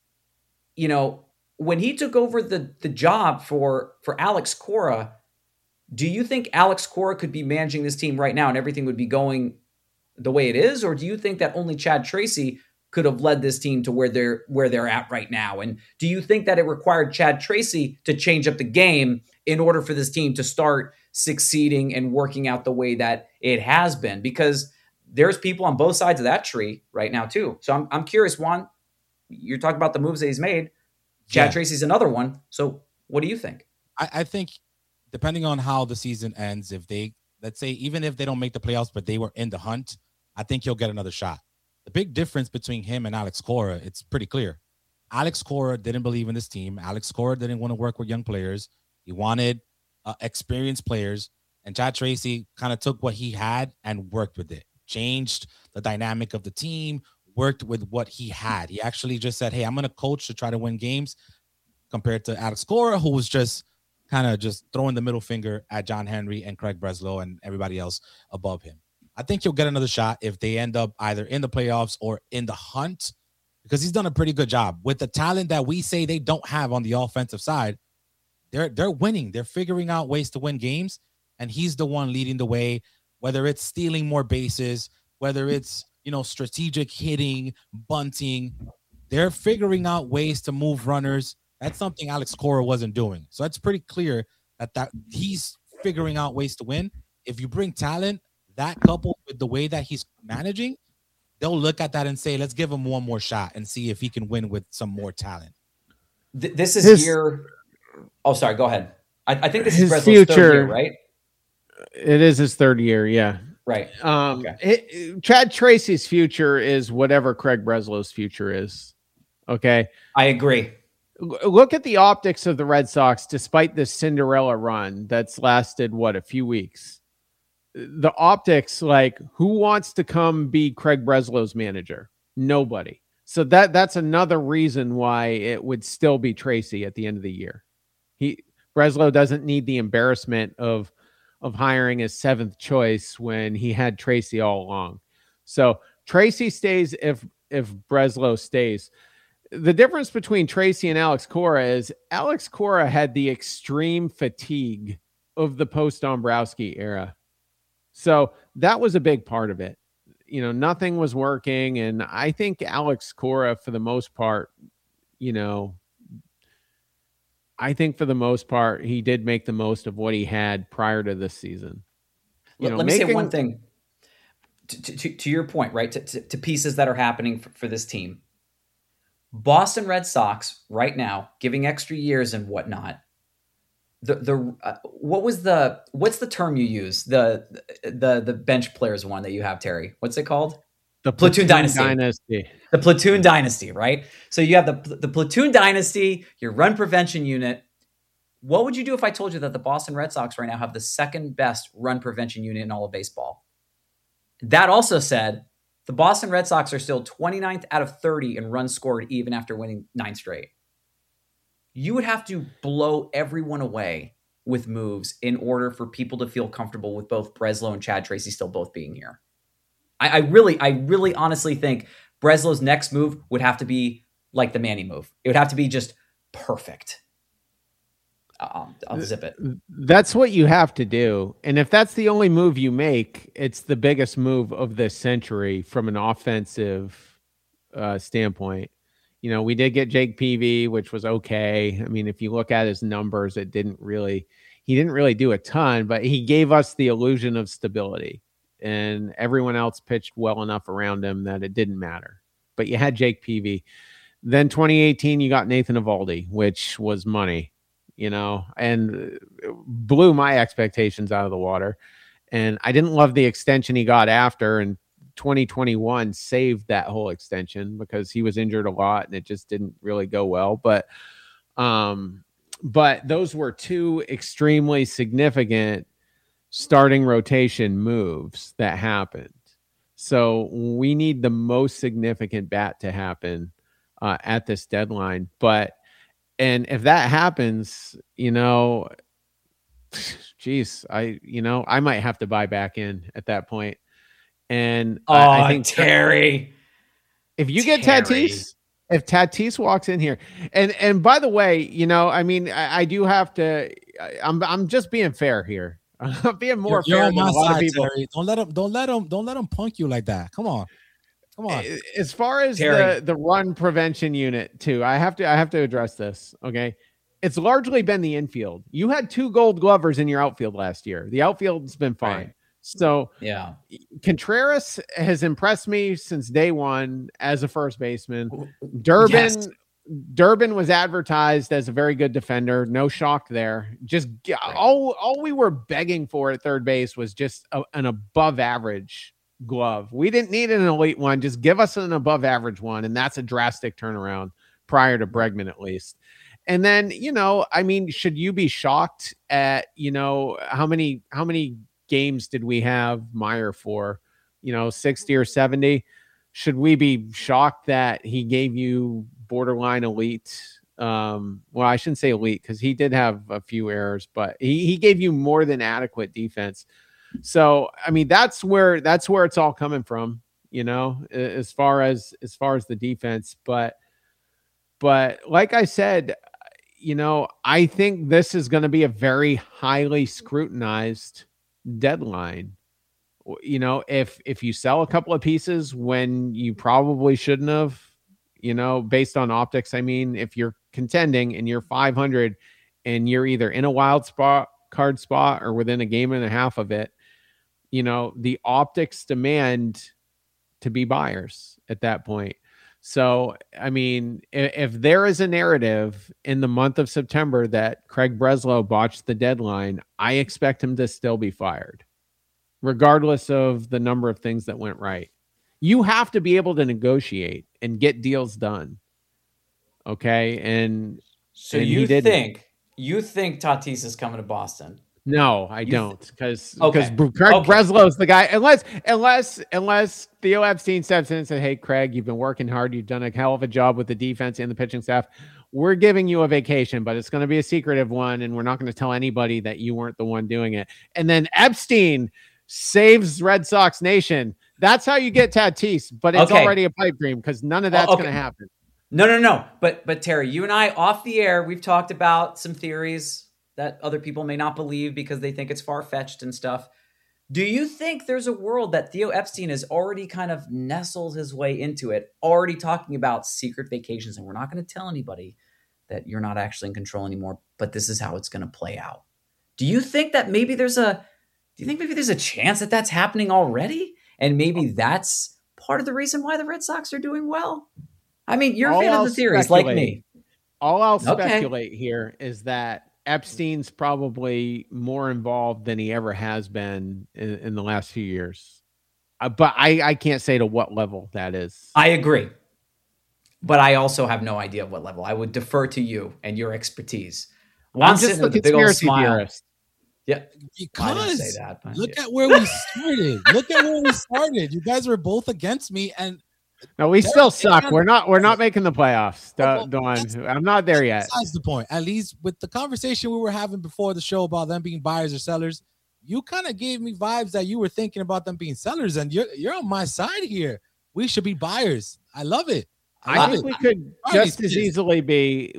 When he took over the job for Alex Cora, do you think Alex Cora could be managing this team right now and everything would be going the way it is, or do you think that only Chad Tracy could have led this team to where they're at right now? And do you think that it required Chad Tracy to change up the game in order for this team to start succeeding and working out the way that it has been? Because there's people on both sides of that tree right now too. So I'm curious, Juan, you're talking about the moves that he's made. Chad Tracy's another one. So what do you think? I think depending on how the season ends, if they, let's say, even if they don't make the playoffs, but they were in the hunt, I think he'll get another shot. The big difference between him and Alex Cora, it's pretty clear. Alex Cora didn't believe in this team. Alex Cora didn't want to work with young players. He wanted experienced players. And Chad Tracy kind of took what he had and worked with it. Changed the dynamic of the team, worked with what he had. He actually just said, hey, I'm going to coach to try to win games, compared to Alex Cora, who was just kind of just throwing the middle finger at John Henry and Craig Breslow and everybody else above him. I think he'll get another shot if they end up either in the playoffs or in the hunt, because he's done a pretty good job with the talent that we say they don't have on the offensive side. They're winning. They're figuring out ways to win games, and he's the one leading the way, whether it's stealing more bases, whether it's, strategic hitting, bunting. They're figuring out ways to move runners. That's something Alex Cora wasn't doing. So that's pretty clear that he's figuring out ways to win. If you bring talent, that coupled with the way that he's managing, they'll look at that and say, let's give him one more shot and see if he can win with some more talent. This is year. Oh, sorry. Go ahead. I think this is Breslow's future, third year, right? It is his third year. Yeah. Right. Chad Tracy's future is whatever Craig Breslow's future is. Okay. I agree. Look at the optics of the Red Sox, despite this Cinderella run that's lasted, a few weeks. The optics, who wants to come be Craig Breslow's manager? Nobody. So that's another reason why it would still be Tracy at the end of the year. Breslow doesn't need the embarrassment of hiring his 7th choice when he had Tracy all along. So Tracy stays if Breslow stays. The difference between Tracy and Alex Cora is Alex Cora had the extreme fatigue of the post-Dombrowski era. So that was a big part of it. Nothing was working. And I think Alex Cora, for the most part, he did make the most of what he had prior to this season. Let me say one thing to your point, right? To pieces that are happening for this team. Boston Red Sox right now, giving extra years and whatnot. What's the term you use? The bench players one that you have, Terry. What's it called? The Platoon Dynasty. The Platoon Dynasty, right? So you have the Platoon Dynasty, your run prevention unit. What would you do if I told you that the Boston Red Sox right now have the second best run prevention unit in all of baseball? That also said, the Boston Red Sox are still 29th out of 30 in runs scored even after winning 9 straight. You would have to blow everyone away with moves in order for people to feel comfortable with both Breslow and Chad Tracy still both being here. I really honestly think Breslow's next move would have to be like the Manny move. It would have to be just perfect. I'll zip it. That's what you have to do. And if that's the only move you make, it's the biggest move of this century from an offensive standpoint. You know, we did get Jake Peavy, which was okay. I mean, if you look at his numbers, he didn't really do a ton, but he gave us the illusion of stability. And everyone else pitched well enough around him that it didn't matter. But you had Jake Peavy. Then 2018, you got Nathan Eovaldi, which was money, you know, and blew my expectations out of the water. And I didn't love the extension he got after, and 2021 saved that whole extension because he was injured a lot and it just didn't really go well. But those were two extremely significant starting rotation moves that happened. So we need the most significant bat to happen at this deadline. And if that happens, you know, geez, I might have to buy back in at that point. And I think Terry, if you get Tatis, if Tatis walks in here, and by the way, you know, I mean, I do have to, I'm just being fair here. I'm being more fair than a lot of people. Terry. Don't let him punk you like that. Come on. As far as the run prevention unit too, I have to address this. Okay. It's largely been the infield. You had 2 Gold Glovers in your outfield last year. The outfield's been fine. Right. So yeah, Contreras has impressed me since day one as a first baseman. Durbin was advertised as a very good defender. No shock there. Just all we were begging for at third base was just an above average glove. We didn't need an elite one. Just give us an above average one. And that's a drastic turnaround prior to Bregman, at least. And then, you know, I mean, should you be shocked at, you know, how many games did we have Meyer for, you know, 60 or 70? Should we be shocked that he gave you borderline elite? Well, I shouldn't say elite because he did have a few errors, but he gave you more than adequate defense. So, I mean, that's where it's all coming from, you know, as far as the defense. But like I said, you know, I think this is going to be a very highly scrutinized deadline. You know, if you sell a couple of pieces when you probably shouldn't have, you know, based on optics, I mean, if you're contending and you're 500 and you're either in a wild card spot or within a game and a half of it, you know, the optics demand to be buyers at that point. So, I mean, if there is a narrative in the month of September that Craig Breslow botched the deadline, I expect him to still be fired, regardless of the number of things that went right. You have to be able to negotiate and get deals done. Okay. And so you think Tatis is coming to Boston? No, I don't. Because Craig Breslow's the guy, unless Theo Epstein steps in and says, hey, Craig, you've been working hard. You've done a hell of a job with the defense and the pitching staff. We're giving you a vacation, but it's going to be a secretive one. And we're not going to tell anybody that you weren't the one doing it. And then Epstein saves Red Sox Nation. That's how you get Tatis, but it's already a pipe dream because none of that's going to happen. No. But Terry, you and I off the air, we've talked about some theories that other people may not believe because they think it's far-fetched and stuff. Do you think there's a world that Theo Epstein has already kind of nestled his way into it, already talking about secret vacations, and we're not going to tell anybody that you're not actually in control anymore, but this is how it's going to play out? Do you think that maybe there's a chance that that's happening already? And maybe that's part of the reason why the Red Sox are doing well? I mean, you're a fan of the series like me. All I'll speculate here is that Epstein's probably more involved than he ever has been in the last few years. But I can't say to what level that is. I agree. But I also have no idea what level. I would defer to you and your expertise. I'm just a conspiracy theorist. Yeah, because say that, look at where we started. Look at where we started. You guys were both against me, and no, we still suck. We're not making the playoffs. I'm not there yet. That's the point. At least with the conversation we were having before the show about them being buyers or sellers, you kind of gave me vibes that you were thinking about them being sellers, and you're on my side here. We should be buyers. I love it. I think we could just as easily be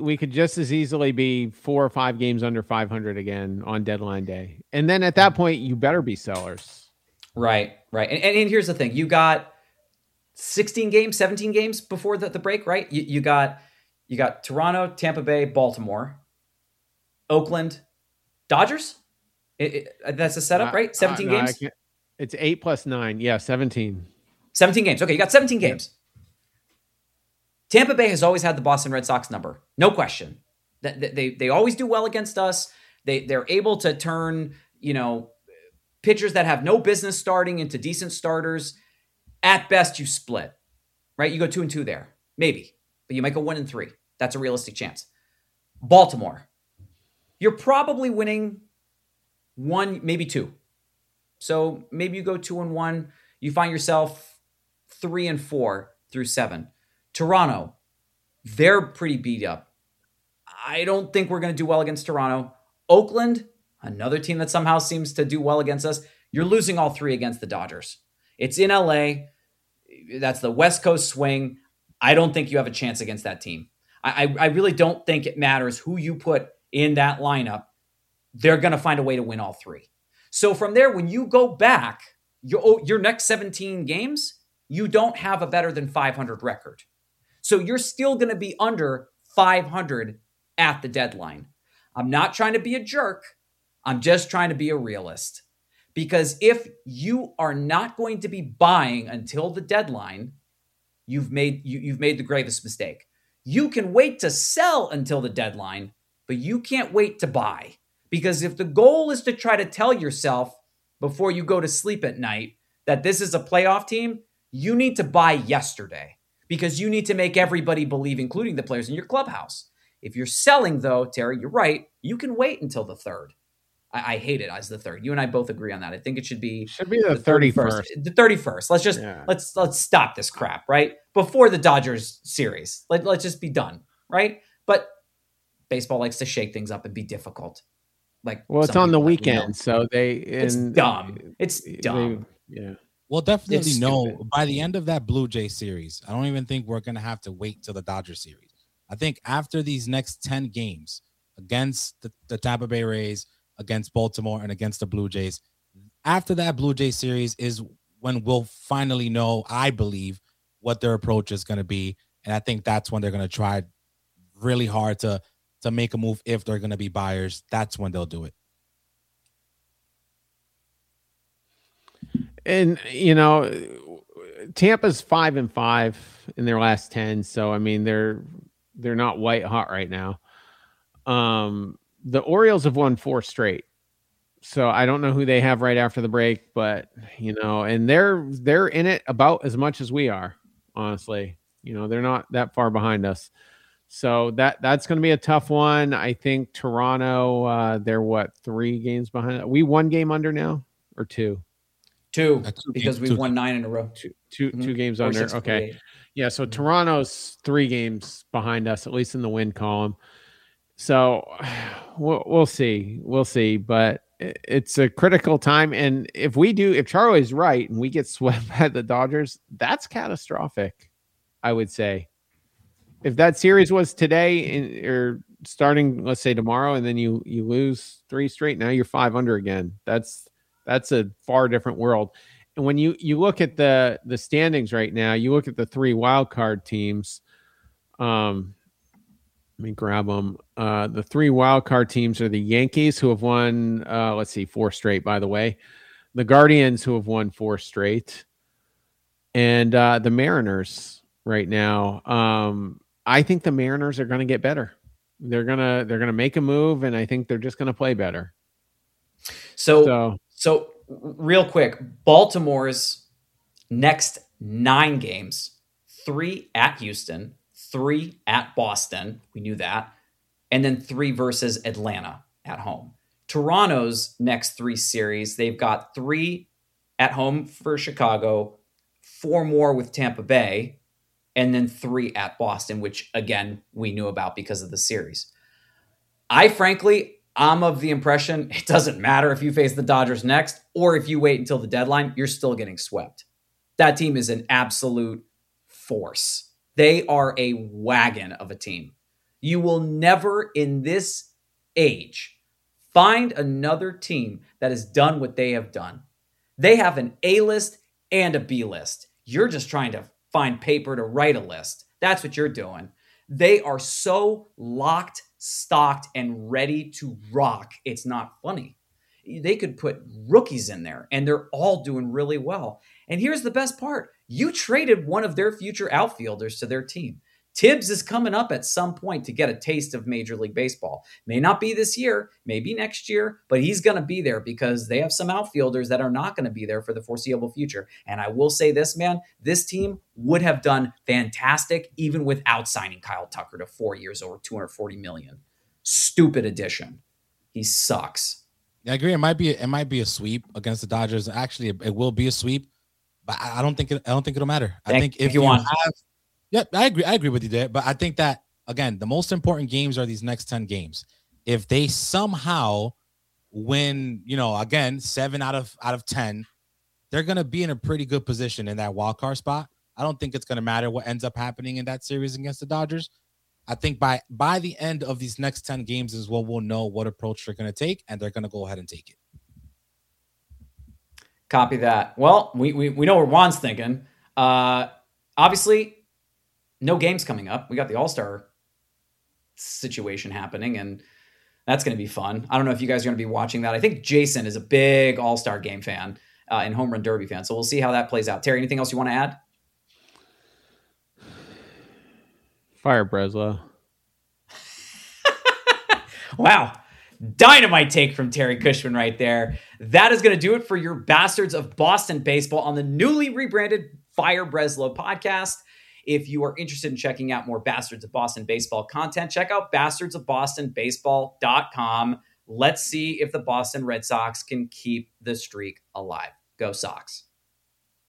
4 or 5 games under 500 again on deadline day. And then at that point, you better be sellers. Right. And here's the thing. You got 16 games, 17 games before the break, right? You got Toronto, Tampa Bay, Baltimore, Oakland, Dodgers. That's a setup, right? 17 games? It's 8 plus 9. Yeah, 17. 17 games. Okay, you got 17 games. Tampa Bay has always had the Boston Red Sox number. No question. They always do well against us. They're able to turn, pitchers that have no business starting into decent starters. At best, you split, right? You go 2-2 there, maybe, but you might go 1-3. That's a realistic chance. Baltimore, you're probably winning 1, maybe 2. So maybe you go 2-1. You find yourself 3-4 through 7. Toronto, they're pretty beat up. I don't think we're going to do well against Toronto. Oakland, another team that somehow seems to do well against us. You're losing all 3 against the Dodgers. It's in LA. That's the West Coast swing. I don't think you have a chance against that team. I really don't think it matters who you put in that lineup. They're going to find a way to win all 3. So from there, when you go back, your next 17 games, you don't have a better than 500 record. So you're still going to be under 500 at the deadline. I'm not trying to be a jerk. I'm just trying to be a realist. Because if you are not going to be buying until the deadline, you've made the gravest mistake. You can wait to sell until the deadline, but you can't wait to buy. Because if the goal is to try to tell yourself before you go to sleep at night that this is a playoff team, you need to buy yesterday. Because you need to make everybody believe, including the players in your clubhouse. If you're selling, though, Terry, you're right. You can wait until the 3rd. I hate it as the 3rd. You and I both agree on that. I think it should be the 31st. The 31st. Let's stop this crap, right? Before the Dodgers series. Let's just be done, right? But baseball likes to shake things up and be difficult. It's on the weekend, so it's dumb. It's dumb. Yeah. We'll definitely know by the end of that Blue Jay series. I don't even think we're going to have to wait till the Dodger series. I think after these next 10 games against the Tampa Bay Rays, against Baltimore, and against the Blue Jays, after that Blue Jay series is when we'll finally know, I believe, what their approach is going to be. And I think that's when they're going to try really hard to make a move. If they're going to be buyers, that's when they'll do it. And, Tampa's 5-5 in their last 10. So, I mean, they're not white hot right now. The Orioles have won 4 straight. So I don't know who they have right after the break, but, and they're in it about as much as we are, honestly. They're not that far behind us. So that's going to be a tough one. I think Toronto, they're 3 games behind? Are we 1 game under now or 2? 2, because we've won 9 in a row. Two games under. Okay. Yeah. So Toronto's 3 games behind us, at least in the win column. So we'll see. We'll see. But it's a critical time. And if Charlie's right and we get swept by the Dodgers, that's catastrophic, I would say. If that series was today or starting, let's say tomorrow, and then you lose 3 straight, now you're 5 under again. That's a far different world. And when you look at the standings right now, you look at the 3 wild card teams. Let me grab them. The 3 wild card teams are the Yankees, who have won, 4 straight, by the way. The Guardians, who have won 4 straight. And the Mariners right now. I think the Mariners are going to get better. They're gonna make a move, and I think they're just going to play better. So real quick, Baltimore's next 9 games, 3 at Houston, 3 at Boston. We knew that. And then 3 versus Atlanta at home. Toronto's next 3 series, they've got 3 at home for Chicago, 4 more with Tampa Bay, and then 3 at Boston, which, again, we knew about because of the series. I'm of the impression it doesn't matter if you face the Dodgers next or if you wait until the deadline, you're still getting swept. That team is an absolute force. They are a wagon of a team. You will never in this age find another team that has done what they have done. They have an A list and a B list. You're just trying to find paper to write a list. That's what you're doing. They are so locked, stocked, and ready to rock. It's not funny. They could put rookies in there, and they're all doing really well. And here's the best part. You traded one of their future outfielders to their team. Tibbs is coming up at some point to get a taste of Major League Baseball. May not be this year, maybe next year, but he's going to be there because they have some outfielders that are not going to be there for the foreseeable future. And I will say this, man, this team would have done fantastic even without signing Kyle Tucker to 4 years over $240 million. Stupid addition. He sucks. I agree. It might be a sweep against the Dodgers. Actually, it will be a sweep, but I don't think it'll matter. I think if you want. Yep, I agree with you there. But I think that, again, the most important games are these next 10 games. If they somehow win, again, 7 out of 10, they're going to be in a pretty good position in that wild card spot. I don't think it's going to matter what ends up happening in that series against the Dodgers. I think by the end of these next 10 games is when we'll know what approach they're going to take, and they're going to go ahead and take it. Copy that. Well, we know where Juan's thinking. Obviously, no games coming up. We got the All-Star situation happening, and that's going to be fun. I don't know if you guys are going to be watching that. I think Jason is a big All-Star game fan and Home Run Derby fan, so we'll see how that plays out. Terry, anything else you want to add? Fire Breslow. Wow. Dynamite take from Terry Cushman right there. That is going to do it for your Bastards of Boston Baseball on the newly rebranded Fire Breslow podcast. If you are interested in checking out more Bastards of Boston Baseball content, check out bastardsofbostonbaseball.com. Let's see if the Boston Red Sox can keep the streak alive. Go Sox.